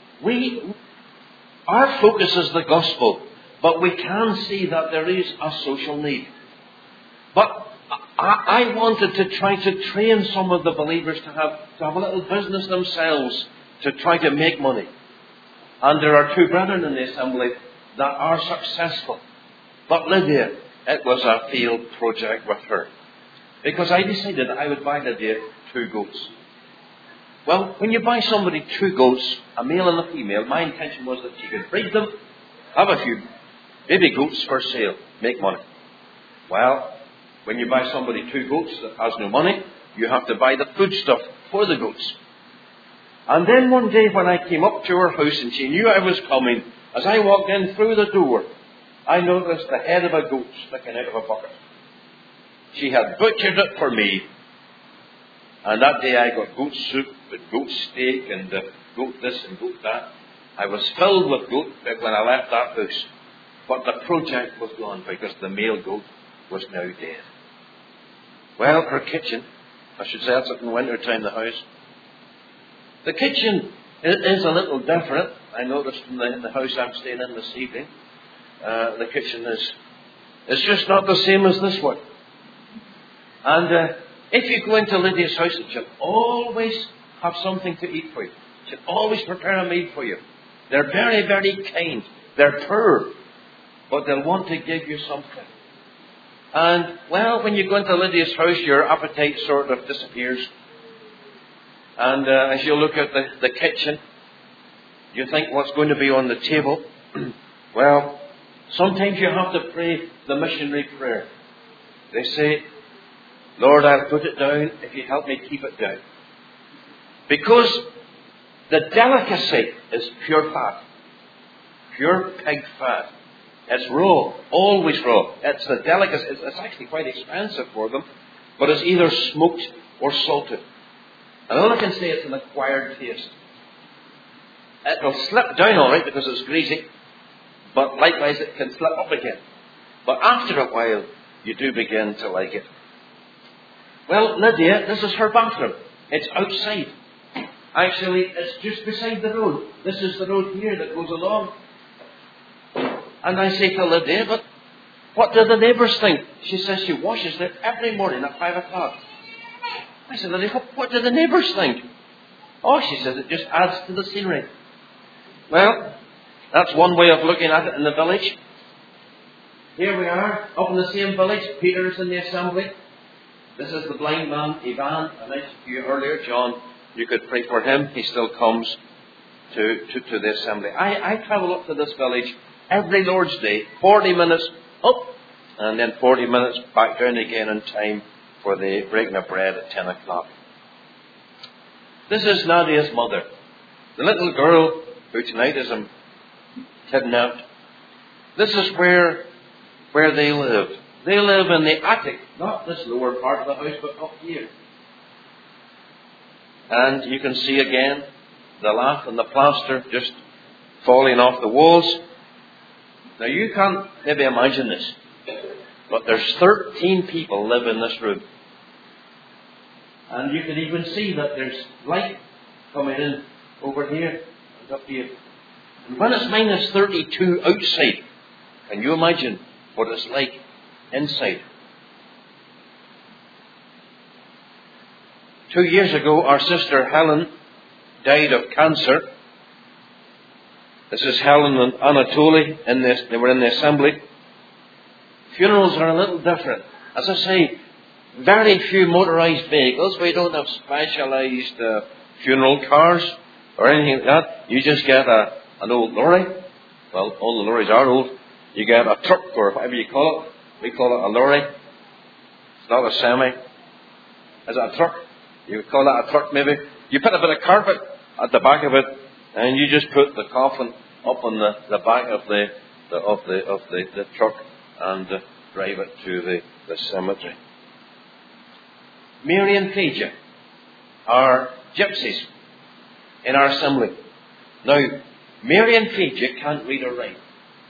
our focus is the gospel, but we can see that there is a social need. But I wanted to try to train some of the believers to have a little business themselves, to try to make money. And there are 2 brethren in the assembly that are successful. But Lydia, it was a failed project with her, because I decided I would buy Lydia 2 goats. Well, when you buy somebody 2 goats, a male and a female, my intention was that she could breed them, have a few baby goats for sale, make money. Well, when you buy somebody 2 goats that has no money, you have to buy the food stuff for the goats. And then one day when I came up to her house and she knew I was coming, as I walked in through the door, I noticed the head of a goat sticking out of a bucket. She had butchered it for me. And that day I got goat soup and goat steak and goat this and goat that. I was filled with goat when I left that house. But the project was gone because the male goat was now dead. Well, her kitchen, I should say that's in winter time, the house. The kitchen is a little different. I noticed in the house I'm staying in this evening, the kitchen is just not the same as this one. And if you go into Lydia's house, she'll always have something to eat for you. She'll always prepare a meal for you. They're very, very kind. They're poor, but they'll want to give you something. And, well, when you go into Lydia's house, your appetite sort of disappears. And as you look at the kitchen, you think what's going to be on the table. Well, sometimes you have to pray the missionary prayer. They say, Lord, I'll put it down if you help me keep it down. Because the delicacy is pure fat. Pure pig fat. It's raw. Always raw. It's the delicacy. It's actually quite expensive for them. But it's either smoked or salted. And all I can say, it's an acquired taste. It will slip down all right because it's greasy. But likewise, it can slip up again. But after a while, you do begin to like it. Well, Lydia, this is her bathroom. It's outside. Actually, it's just beside the road. This is the road here that goes along. And I say to Lydia, but what do the neighbours think? She says she washes there every morning at 5 o'clock. I said, Lydia, what do the neighbours think? Oh, she says, it just adds to the scenery. Well, that's one way of looking at it in the village. Here we are, up in the same village. Peter's in the assembly. This is the blind man, Ivan. I mentioned to you earlier, John, you could pray for him. He still comes to the assembly. I travel up to this village every Lord's Day, 40 minutes up, and then 40 minutes back down again in time for the breaking of bread at 10 o'clock. This is Nadia's mother, the little girl who tonight is kidnapped. This is where they live. They live in the attic, not this lower part of the house, but up here. And you can see again the lath and the plaster just falling off the walls. Now you can't maybe imagine this, but there's 13 people live in this room. And you can even see that there's light coming in over here and up here. And when it's minus 32 outside, can you imagine what it's like inside? 2 years ago, our sister Helen died of cancer. This is Helen and Anatoly. They were in the assembly. Funerals are a little different. As I say, very few motorised vehicles. We don't have specialised funeral cars or anything like that. You just get an old lorry. Well, all the lorries are old. You get a truck or whatever you call it. We call it a lorry. It's not a semi. Is it a truck? You would call that a truck maybe. You put a bit of carpet at the back of it, and you just put the coffin up on the back of the truck and drive it to the cemetery. Mary and Phaedra are gypsies in our assembly. Now, Mary and Phaedra can't read or write.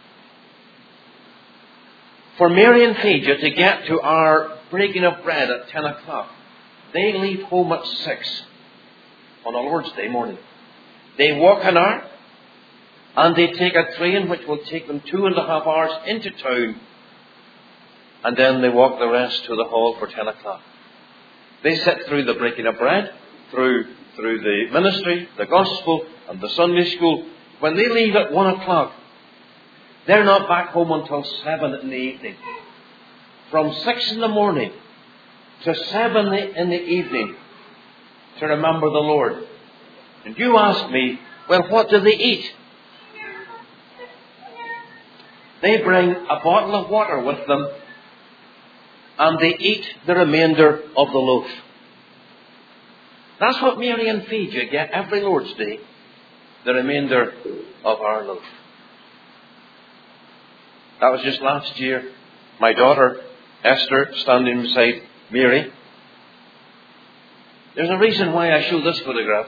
For Mary and Phaedra to get to our breaking of bread at 10 o'clock, they leave home at 6 on a Lord's Day morning. They walk an hour, and they take a train which will take them 2.5 hours into town, and then they walk the rest to the hall for 10 o'clock. They sit through the breaking of bread, through the ministry, the gospel, and the Sunday school. When they leave at 1 o'clock, they're not back home until 7 in the evening. From 6 in the morning to 7 in the evening to remember the Lord. And you ask me, well, what do they eat? They bring a bottle of water with them, and they eat the remainder of the loaf. That's what Mary and Phaedra get every Lord's Day, the remainder of our loaf. That was just last year. My daughter, Esther, standing beside Mary. There's a reason why I show this photograph.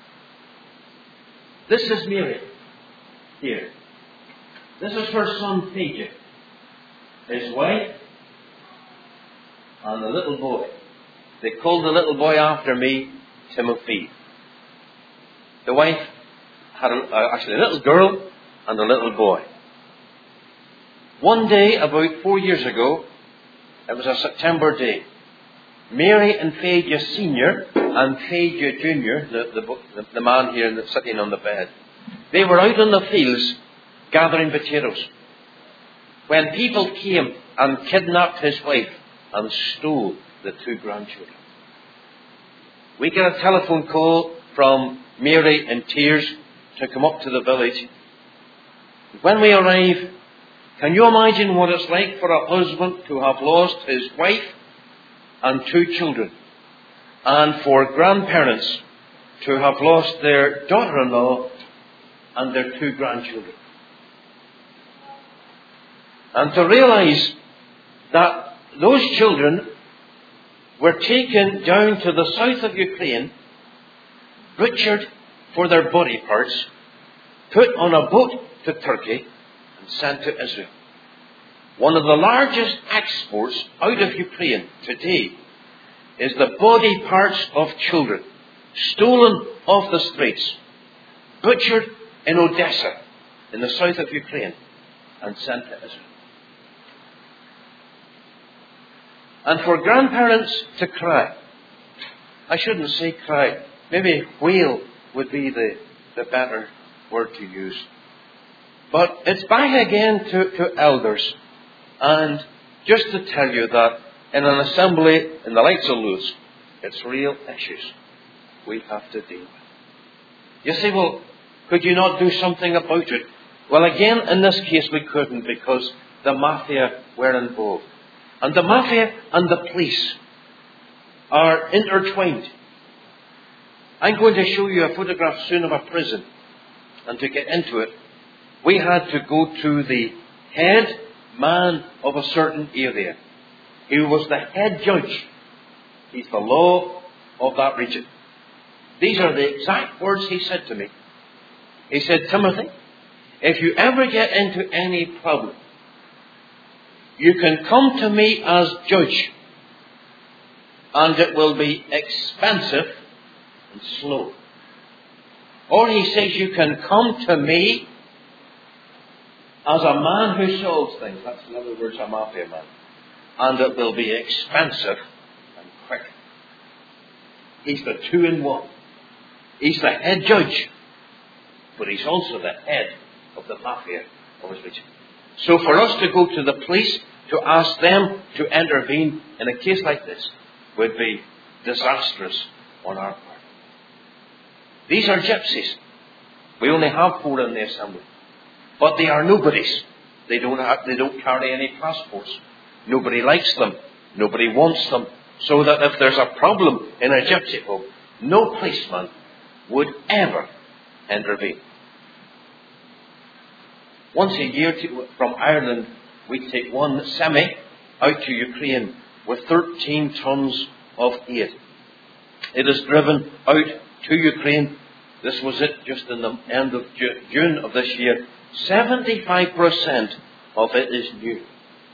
This is Mary here. This is her son, Phaedra, his wife, and the little boy. They called the little boy after me Timothy. The wife had actually a little girl and a little boy. One day, about 4 years ago, it was a September day, Mary and Phaedra Senior and Phaedra Junior, the man here that's sitting on the bed, they were out in the fields gathering potatoes when people came and kidnapped his wife and stole the 2 grandchildren. We get a telephone call from Mary in tears to come up to the village. When we arrive, can you imagine what it's like for a husband to have lost his wife and 2 children, and for grandparents to have lost their daughter-in-law and their 2 grandchildren. And to realize that those children were taken down to the south of Ukraine, butchered for their body parts, put on a boat to Turkey, and sent to Israel. One of the largest exports out of Ukraine today is the body parts of children, stolen off the streets, butchered in Odessa, in the south of Ukraine, and sent to Israel. And for grandparents to cry, I shouldn't say cry, maybe wail would be the better word to use. But it's back again to elders. And just to tell you that in an assembly in the likes of Luz, it's real issues we have to deal with. You say, well, could you not do something about it? Well, again, in this case we couldn't, because the mafia were involved. And the mafia and the police are intertwined. I'm going to show you a photograph soon of a prison. And to get into it, we had to go to the head man of a certain area. He was the head judge. He's the law of that region. These are the exact words he said to me. He said, Timothy, if you ever get into any problem, you can come to me as judge, and it will be expensive and slow. Or he says, you can come to me as a man who solves things. That's in other words, a mafia man. And it will be expensive and quick. He's the 2-in-1. He's the head judge, but he's also the head of the mafia of his region. So for us to go to the police to ask them to intervene in a case like this would be disastrous on our part. These are gypsies. We only have 4 in the assembly. But they are nobodies. They don't carry any passports. Nobody likes them. Nobody wants them. So that if there's a problem in a gypsy home, no policeman would ever intervene. Once a year from Ireland, we take one semi out to Ukraine with 13 tons of aid. It is driven out to Ukraine. This was it just in the end of June of this year. 75% of it is new.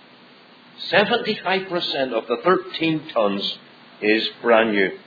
75% of the 13 tons is brand new.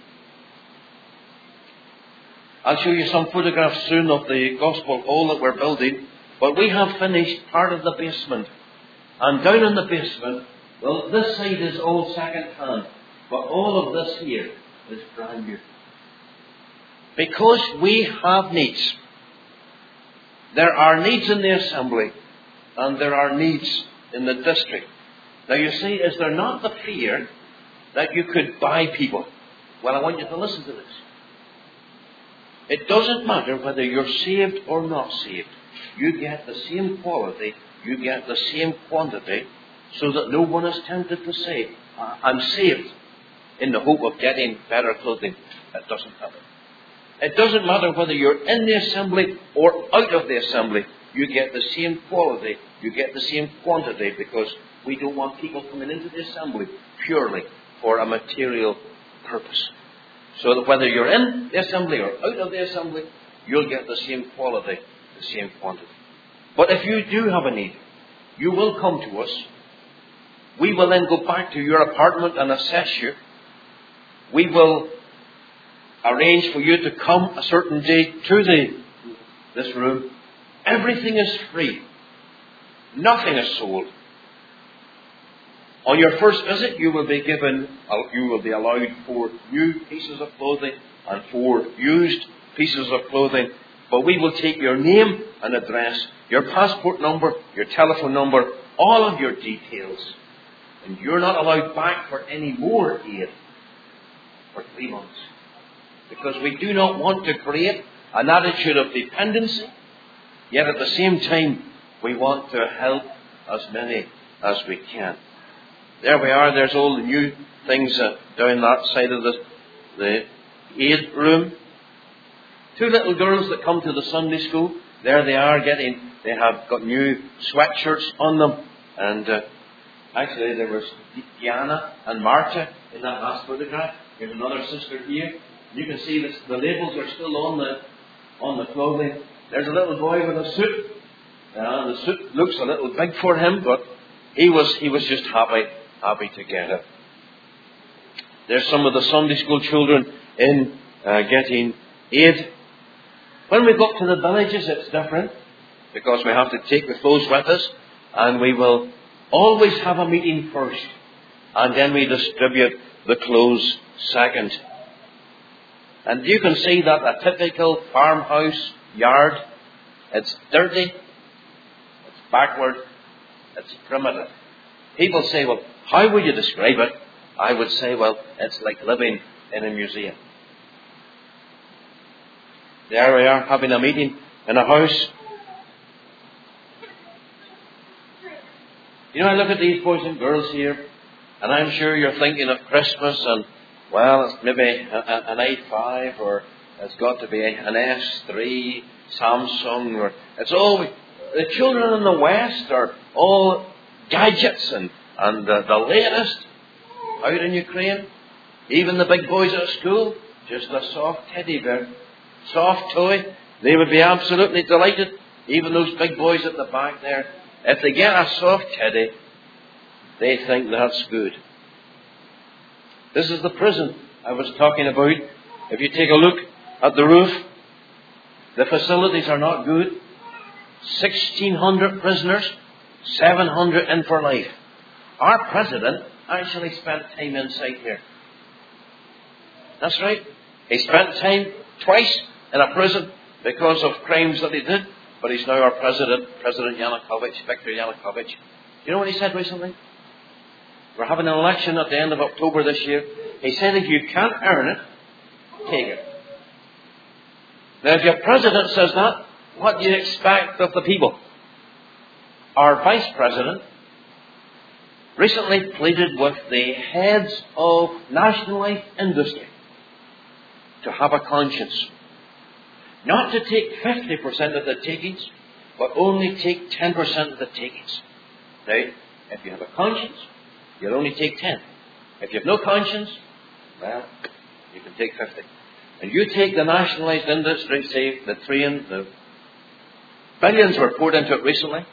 I'll show you some photographs soon of the gospel hall that we're building. But we have finished part of the basement. And down in the basement, well, this side is all second hand. But all of this here is brand new. Because we have needs. There are needs in the assembly. And there are needs in the district. Now you see, is there not the fear that you could buy people? Well, I want you to listen to this. It doesn't matter whether you're saved or not saved. You get the same quality, you get the same quantity, so that no one is tempted to say, I'm saved in the hope of getting better clothing. That doesn't happen. It doesn't matter whether you're in the assembly or out of the assembly. You get the same quality, you get the same quantity, because we don't want people coming into the assembly purely for a material purpose. So that whether you're in the assembly or out of the assembly, you'll get the same quality, the same quantity. But if you do have a need, you will come to us. We will then go back to your apartment and assess you. We will arrange for you to come a certain day to this room. Everything is free. Nothing is sold. On your first visit, you will be allowed 4 new pieces of clothing and 4 used pieces of clothing. But we will take your name and address, your passport number, your telephone number, all of your details. And you're not allowed back for any more aid for 3 months. Because we do not want to create an attitude of dependency. Yet at the same time, we want to help as many as we can. There we are. There's all the new things down that side of the aid room. 2 little girls that come to the Sunday school. There they are they have got new sweatshirts on them. And actually there was Diana and Marta in that last photograph. There's another sister here. You can see that the labels are still on the clothing. There's a little boy with a suit. The suit looks a little big for him, but he was just happy to get it. There's some of the Sunday school children in getting aid. When we go up to the villages, it's different, because we have to take the clothes with us, and we will always have a meeting first, and then we distribute the clothes second. And you can see that a typical farmhouse yard, it's dirty, it's backward, it's primitive. People say, well, how would you describe it? I would say, well, it's like living in a museum. There we are, having a meeting in a house. You know, I look at these boys and girls here, and I'm sure you're thinking of Christmas, and, well, it's maybe an i5, or it's got to be an S3, Samsung, or it's all, the children in the West are all gadgets and the latest out in Ukraine. Even the big boys at school, just a soft teddy bear, soft toy. They would be absolutely delighted. Even those big boys at the back there, if they get a soft teddy, they think that's good. This is the prison I was talking about. If you take a look at the roof, the facilities are not good. 1,600 prisoners, 700 in for life. Our president actually spent time inside here. That's right. He spent time twice in a prison because of crimes that he did. But he's now our president, President Yanukovych, Viktor Yanukovych. You know what he said recently? We're having an election at the end of October this year. He said, if you can't earn it, take it. Now, if your president says that, what do you expect of the people? Our vice president recently pleaded with the heads of National Life Industry to have a conscience. Not to take 50% of the takings, but only take 10% of the takings. Now, if you have a conscience, you'll only take 10. If you have no conscience, well, you can take 50. And you take the nationalised industry, say, the train, the billions were poured into it recently.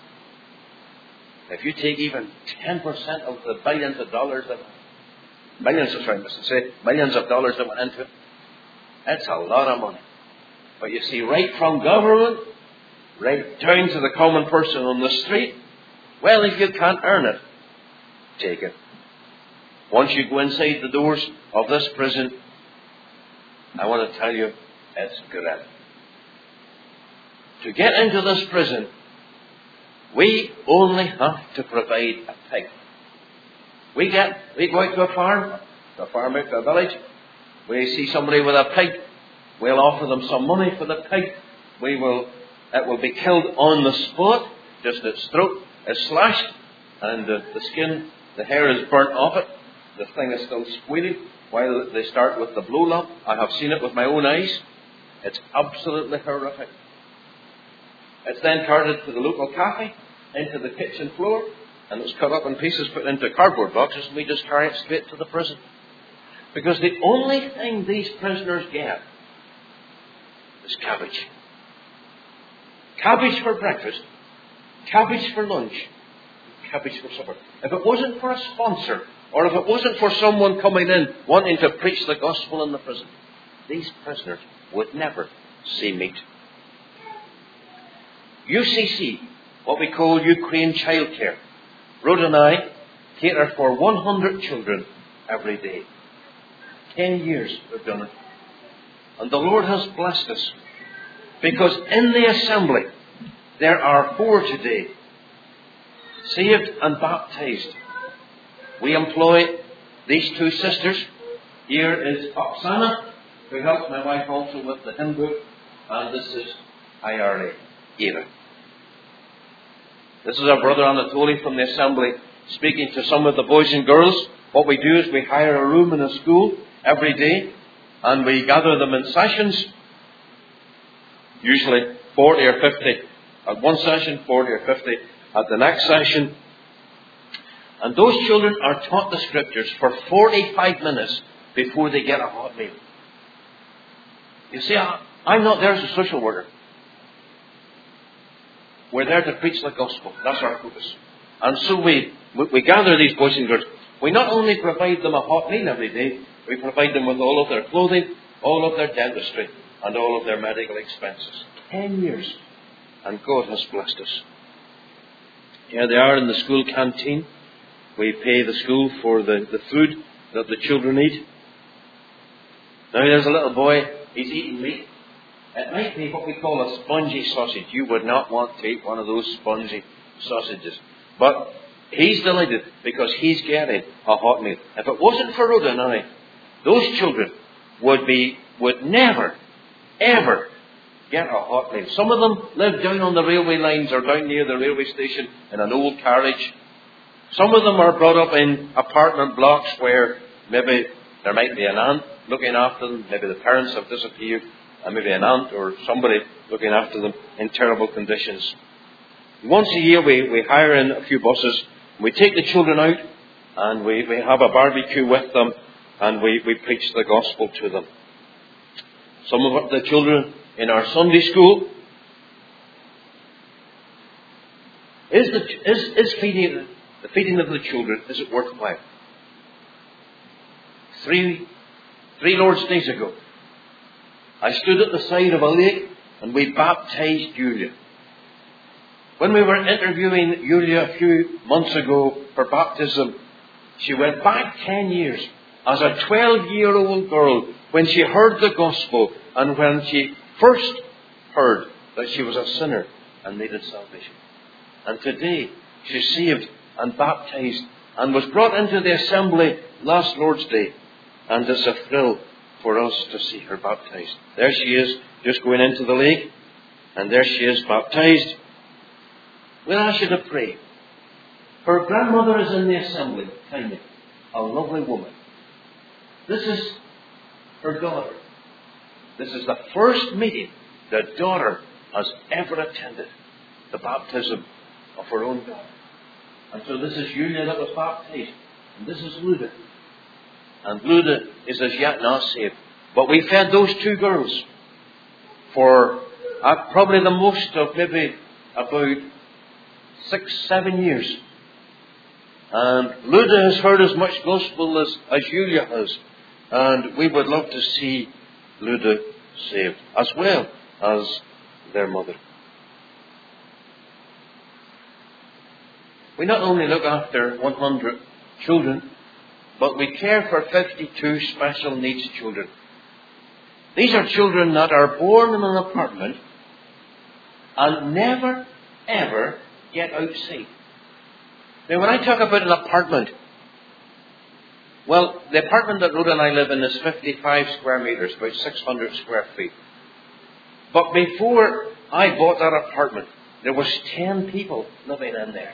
If you take even 10% of the billions of dollars that, millions of dollars that went into it, that's a lot of money. But you see, right from government, right down to the common person on the street, well, if you can't earn it, take it. Once you go inside the doors of this prison, I want to tell you, it's great. To get into this prison, we only have to provide a pig. We go out to a farm out to a village. We see somebody with a pig. We'll offer them some money for the pig. It will be killed on the spot. Just its throat is slashed, and the skin, the hair is burnt off it. The thing is still squealing while they start with the blow lump. I have seen it with my own eyes. It's absolutely horrific. It's then carted to the local cafe, into the kitchen floor, and it's cut up in pieces, put into cardboard boxes, and we just carry it straight to the prison. Because the only thing these prisoners get is cabbage. Cabbage for breakfast, cabbage for lunch, cabbage for supper. If it wasn't for a sponsor, or if it wasn't for someone coming in wanting to preach the gospel in the prison, these prisoners would never see meat. UCC, what we call Ukraine Childcare, Rhoda and I cater for 100 children every day. 10 years we've done it. And the Lord has blessed us. Because in the assembly, there are 4 today, saved and baptized. We employ these 2 sisters. Here is Oksana, who helps my wife also with the hymn book. And this is IRA, Eva. This is our brother Anatoly from the assembly, speaking to some of the boys and girls. What we do is we hire a room in a school every day, and we gather them in sessions, usually 40 or 50 at one session, 40 or 50 at the next session. And those children are taught the Scriptures for 45 minutes before they get a hot meal. You see, I'm not there as a social worker. We're there to preach the gospel. That's our focus. And so we gather these boys and girls. We not only provide them a hot meal every day, we provide them with all of their clothing, all of their dentistry, and all of their medical expenses. 10 years. And God has blessed us. Here they are in the school canteen. We pay the school for the food that the children eat. Now there's a little boy, he's eating meat. It might be what we call a spongy sausage. You would not want to eat one of those spongy sausages. But he's delighted because he's getting a hot meal. If it wasn't for Rhoda and I, those children would never, ever get a hot meal. Some of them live down on the railway lines or down near the railway station in an old carriage. Some of them are brought up in apartment blocks where maybe there might be an aunt looking after them. Maybe the parents have disappeared, and maybe an aunt or somebody looking after them in terrible conditions. Once a year we hire in a few buses. We take the children out and we have a barbecue with them, and we preach the gospel to them. Some of the children in our Sunday school, is feeding the feeding of the children, is it worthwhile? Three Lord's Days ago, I stood at the side of a lake and we baptized Julia. When we were interviewing Julia a few months ago for baptism, she went back 10 years as a 12-year-old girl when she heard the gospel and when she first heard that she was a sinner and needed salvation. And today she's saved and baptized and was brought into the assembly last Lord's Day. And it's a thrill for us to see her baptized. There she is, just going into the lake, and there she is baptized. We'll ask you to pray. Her grandmother is in the assembly, Tiny, a lovely woman. This is her daughter. This is the first meeting the daughter has ever attended, the baptism of her own daughter. And so this is Julia that was baptized, and this is Luda. And Luda is as yet not saved. But we fed those two girls for probably the most of maybe about 6-7 years. And Luda has heard as much gospel as Julia has. And we would love to see Luda saved, as well as their mother. We not only look after 100 children, but we care for 52 special needs children. These are children that are born in an apartment and never, ever get outside. Now, when I talk about an apartment, well, the apartment that Rhoda and I live in is 55 square metres, about 600 square feet. But before I bought that apartment, there was 10 people living in there.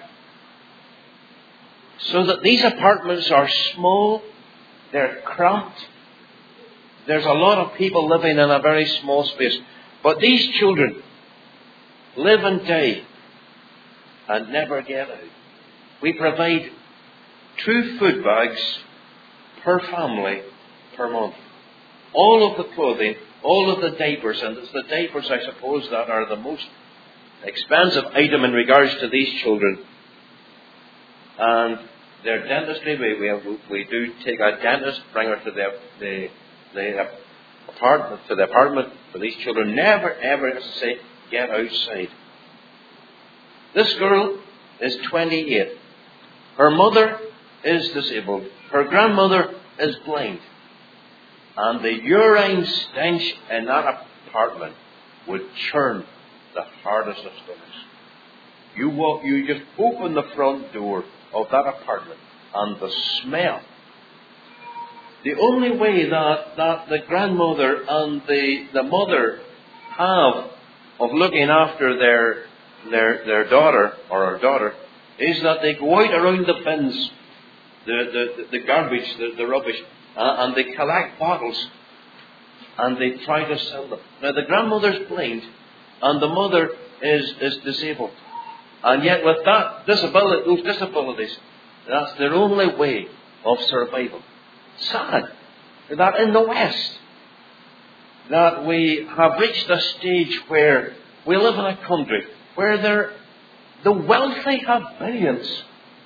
So that these apartments are small, they're cramped. There's a lot of people living in a very small space. But these children live and die and never get out. We provide 2 food bags per family per month. All of the clothing, all of the diapers, and it's the diapers, I suppose, that are the most expensive item in regards to these children. And their dentistry, we do take a dentist, bring her to the apartment for these children. Never, ever, as I say, get outside. This girl is 28. Her mother is disabled. Her grandmother is blind. And the urine stench in that apartment would churn the hardest of stomachs. You just open the front door of that apartment and the smell. The only way that the grandmother and the mother have of looking after their daughter or her daughter is that they go out around the bins, the garbage, the rubbish, and they collect bottles and they try to sell them. Now the grandmother's blind and the mother is disabled. And yet with those disabilities, that's their only way of survival. Sad that in the West, that we have reached a stage where we live in a country where the wealthy have billions.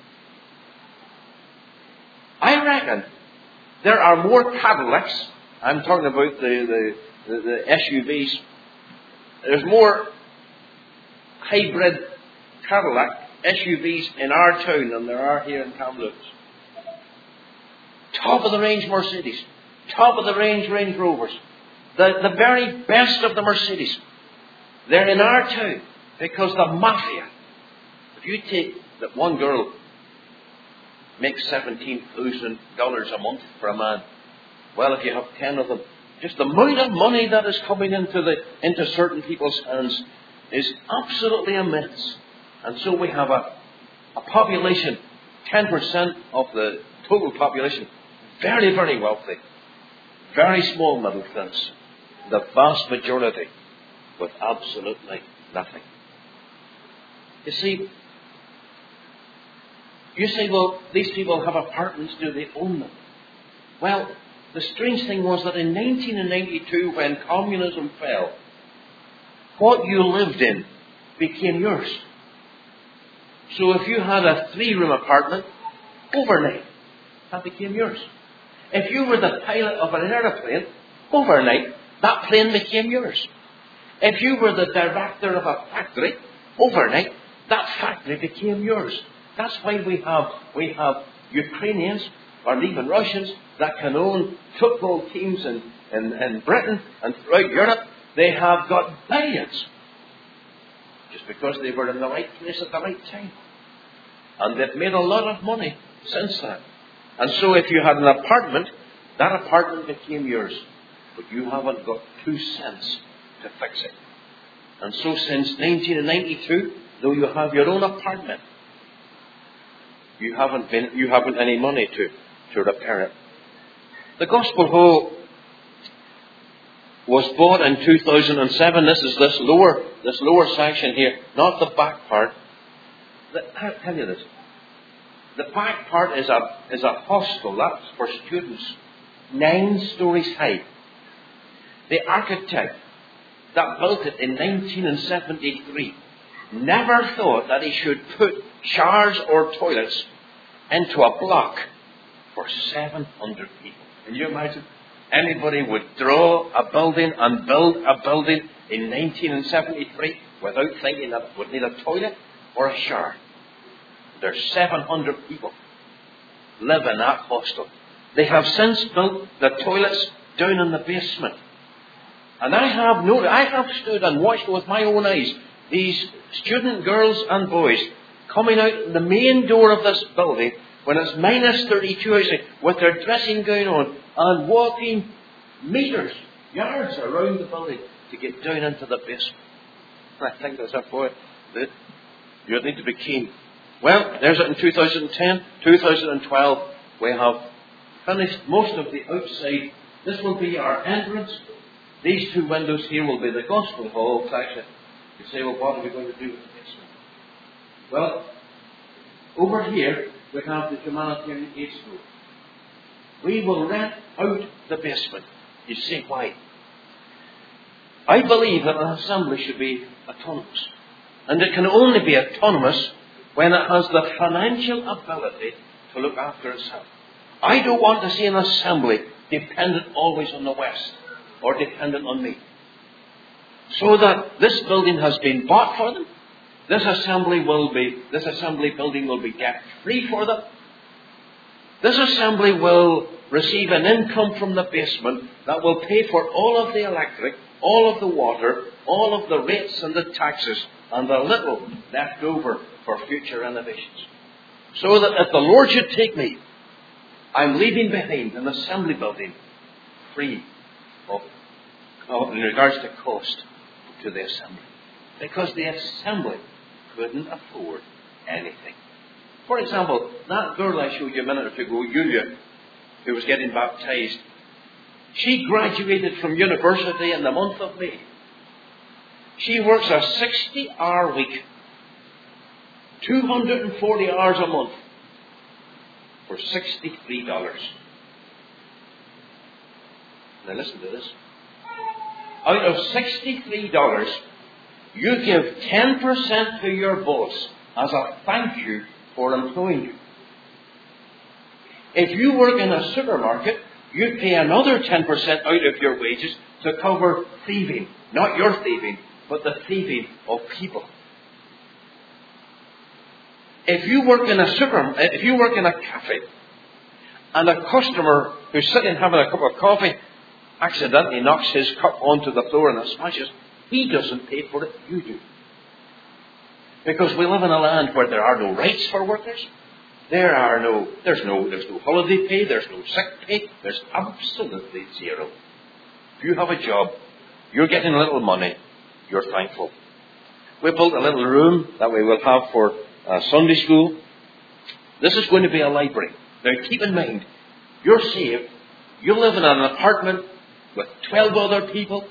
I reckon there are more Cadillacs. I'm talking about the SUVs. There's more hybrid Cadillac SUVs in our town than there are here in Kamloops. Top of the range Mercedes. Top of the range Range Rovers. The very best of the Mercedes. They're in our town because the mafia. If you take that one girl makes $17,000 a month for a man. Well, if you have 10 of them, just the amount of money that is coming into certain people's hands is absolutely immense. And so we have a population, 10% of the total population, very, very wealthy, very small middle class, the vast majority with absolutely nothing. You say, well, these people have apartments, do they own them? Well, the strange thing was that in 1992, when communism fell, what you lived in became yours. So if you had a 3-room apartment, overnight, that became yours. If you were the pilot of an aeroplane, overnight, that plane became yours. If you were the director of a factory, overnight, that factory became yours. That's why we have Ukrainians or even Russians that can own football teams in Britain and throughout Europe. They have got billions just because they were in the right place at the right time. And they've made a lot of money since that. And so if you had an apartment, that apartment became yours. But you haven't got 2 cents to fix it. And so since 1992, though you have your own apartment, you haven't any money to repair it. The Gospel Hall was bought in 2007. This is this lower section here, not the back part. I'll tell you this. The back part is a hostel. That's for students, 9 stories high. The architect that built it in 1973 never thought that he should put showers or toilets into a block for 700 people. Can you imagine? Anybody would draw a building and build a building in 1973 without thinking that it would need a toilet or a shower. There's 700 people live in that hostel. They have since built the toilets down in the basement. And I have stood and watched with my own eyes these student girls and boys coming out the main door of this building when it's minus 32 outside with their dressing gown on and walking meters, yards around the building to get down into the basement. I think that's a boy that you need to be keen. Well, there's it in 2010, 2012. We have finished most of the outside. This will be our entrance. These 2 windows here will be the Gospel Hall section. You say, well, what are we going to do with the basement? Well, over here we have the Humanitarian Aid School. We will rent out the basement. You see why? I believe that an assembly should be autonomous. And it can only be autonomous when it has the financial ability to look after itself. I don't want to see an assembly dependent always on the West or dependent on me. So that this building has been bought for them. This assembly building will be debt free for them. This assembly will receive an income from the basement that will pay for all of the electric, all of the water, all of the rates and the taxes, and the little left over for future renovations. So that if the Lord should take me, I'm leaving behind an assembly building free in regards to cost to the assembly. Because the assembly couldn't afford anything. For example, that girl I showed you a minute or two ago, Yulia, who was getting baptized, she graduated from university in the month of May. She works a 60-hour week, 240 hours a month, for $63. Now listen to this. Out of $63, you give 10% to your boss as a thank you for employing you. If you work in a supermarket, you pay another 10% out of your wages to cover thieving. Not your thieving, but the thieving of people. If you work in a cafe, and a customer who's sitting having a cup of coffee accidentally knocks his cup onto the floor and it smashes, he doesn't pay for it, you do. Because we live in a land where there are no rights for workers. There's no holiday pay, there's no sick pay, there's absolutely zero. If you have a job, you're getting a little money, you're thankful. We built a little room that we will have for Sunday school. This is going to be a library. Now keep in mind, you're saved, you live in an apartment with 12 other people.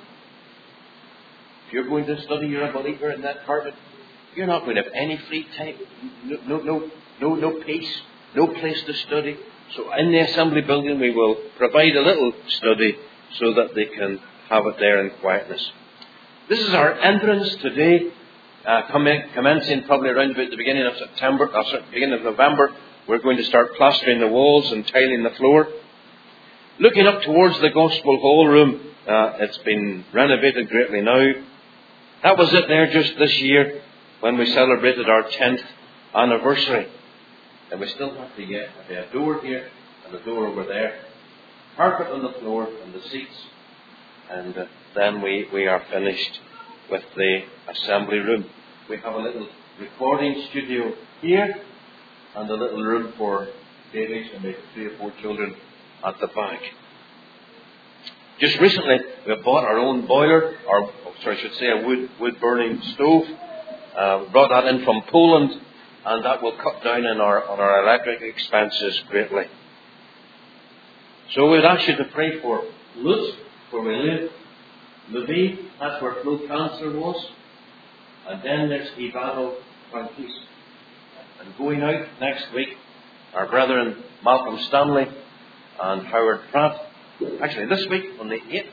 If you're going to study, you're a believer in that apartment, you're not going to have any free time, no peace, no place to study. So in the assembly building we will provide a little study so that they can have it there in quietness. This is our entrance today, commencing probably around about the beginning of beginning of November. We're going to start plastering the walls and tiling the floor. Looking up towards the Gospel Hall room, it's been renovated greatly now. That was it there just this year when we celebrated our 10th anniversary. And we still have to get a door here and a door over there, carpet on the floor and the seats, and then we are finished with the assembly room. We have a little recording studio here and a little room for babies and maybe 3 or 4 children at the back. Just recently we bought our own boiler, a wood burning stove. Brought that in from Poland, and that will cut down on our electric expenses greatly. So we'd ask you to pray for Lutz, where we live, Lviv, that's where Flo Cancer was, and then there's Ivano Frankis. And going out next week, our brethren Malcolm Stanley and Howard Pratt. Actually, this week on the 8th,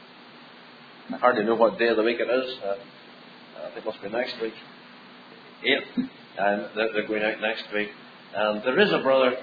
I hardly know what day of the week it is. I think it must be next week. 8th, and they're going out next week. And there is a brother,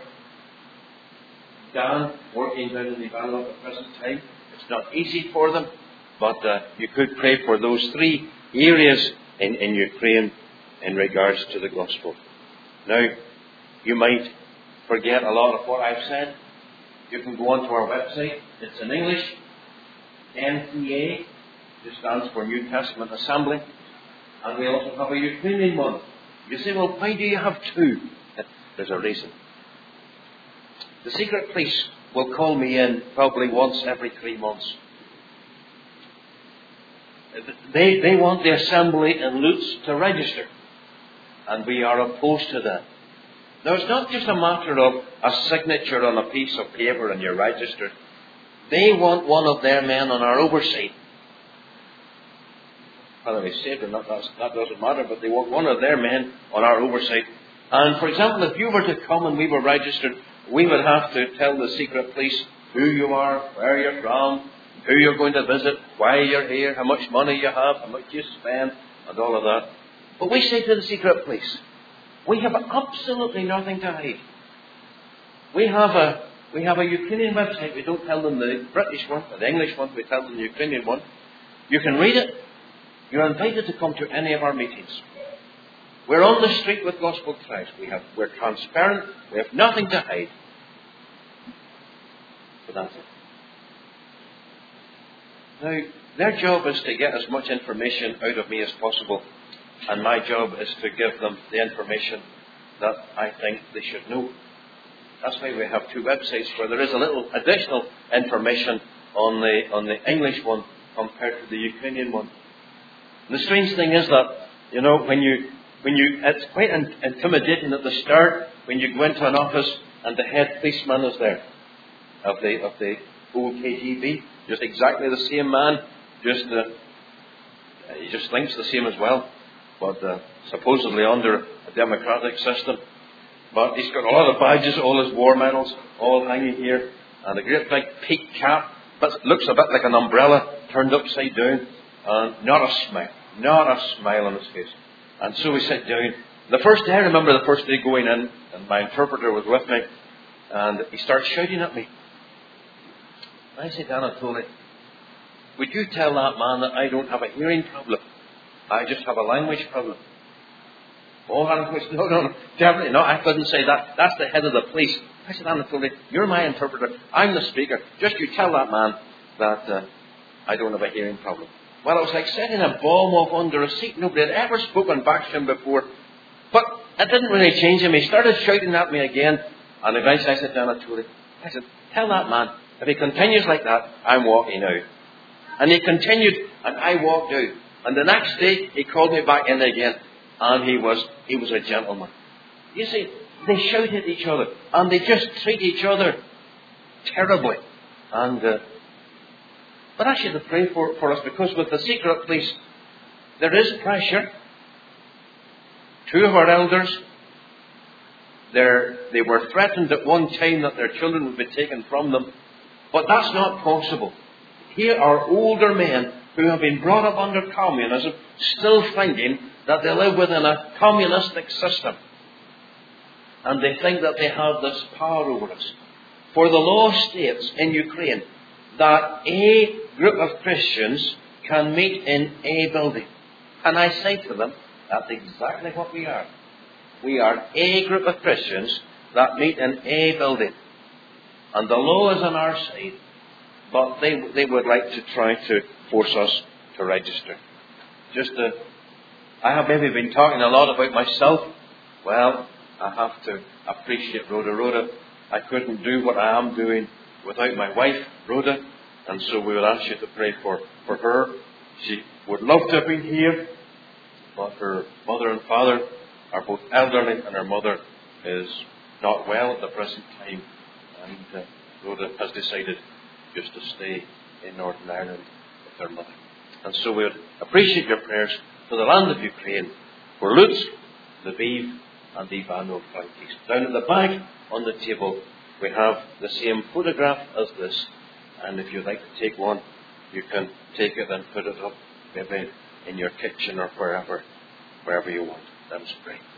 Dan, working down in Ivano at the present time. It's not easy for them, but you could pray for those 3 areas in Ukraine in regards to the gospel. Now, you might forget a lot of what I've said. You can go onto our website. It's in English. NTA, which stands for New Testament Assembly. And we also have a Ukrainian one. You say, well, why do you have 2? There's a reason. The secret police will call me in probably once every 3 months. They want the assembly in Lutz to register. And we are opposed to that. Now, it's not just a matter of a signature on a piece of paper and you're registered. They want one of their men on our oversight. Whether they say it or not, that doesn't matter, but they want one of their men on our oversight. And, for example, if you were to come and we were registered, we would have to tell the secret police who you are, where you're from, who you're going to visit, why you're here, how much money you have, how much you spend, and all of that. But we say to the secret police, we have absolutely nothing to hide. We have a Ukrainian website. We don't tell them the British one or the English one. We tell them the Ukrainian one. You can read it. You're invited to come to any of our meetings. We're on the street with gospel Christ. We're transparent. We have nothing to hide. But that's it. Now, their job is to get as much information out of me as possible. And my job is to give them the information that I think they should know. That's why we have 2 websites where there is a little additional information on the English one compared to the Ukrainian one. And the strange thing is that, when you it's quite intimidating at the start when you go into an office and the head policeman is there of the old KGB, just exactly the same man, he just thinks the same as well, but supposedly under a democratic system. But he's got a lot of badges, all his war medals, all hanging here, and a great big peak cap, but looks a bit like an umbrella turned upside down, and not a smile on his face. And so we sat down. I remember the first day going in, and my interpreter was with me, and he starts shouting at me. I said, Anatoly, would you tell that man that I don't have a hearing problem? I just have a language problem. Oh, Anatoly said, no, definitely not. I couldn't say that. That's the head of the police. I said, Anatoly, you're my interpreter. I'm the speaker. Just you tell that man that I don't have a hearing problem. Well, it was like setting a bomb off under a seat. Nobody had ever spoken back to him before. But it didn't really change him. He started shouting at me again. And eventually I said to Anatoly, I said, tell that man, if he continues like that, I'm walking out. And he continued, and I walked out. And the next day, he called me back in again. And he was a gentleman. You see, they shout at each other. And they just treat each other terribly. And but I should have prayed for us, because with the secret police, there is pressure. 2 of our elders, they were threatened at one time that their children would be taken from them. But that's not possible. Here are older men who have been brought up under communism, still thinking that they live within a communistic system. And they think that they have this power over us. For the law states in Ukraine that a group of Christians can meet in a building. And I say to them, that's exactly what we are. We are a group of Christians that meet in a building. And the law is on our side, but they would like to try to force us to register. I have maybe been talking a lot about myself. Well, I have to appreciate Rhoda. Rhoda, I couldn't do what I am doing without my wife, Rhoda, and so we would ask you to pray for her. She would love to have been here, but her mother and father are both elderly, and her mother is not well at the present time, and Rhoda has decided just to stay in Northern Ireland with her mother. And so we would appreciate your prayers for the land of Ukraine, for Lutsk, Lviv, and Ivano-Frankivsk. Down at the back on the table, we have the same photograph as this, and if you'd like to take one, you can take it and put it up maybe in your kitchen or wherever you want. Let us pray.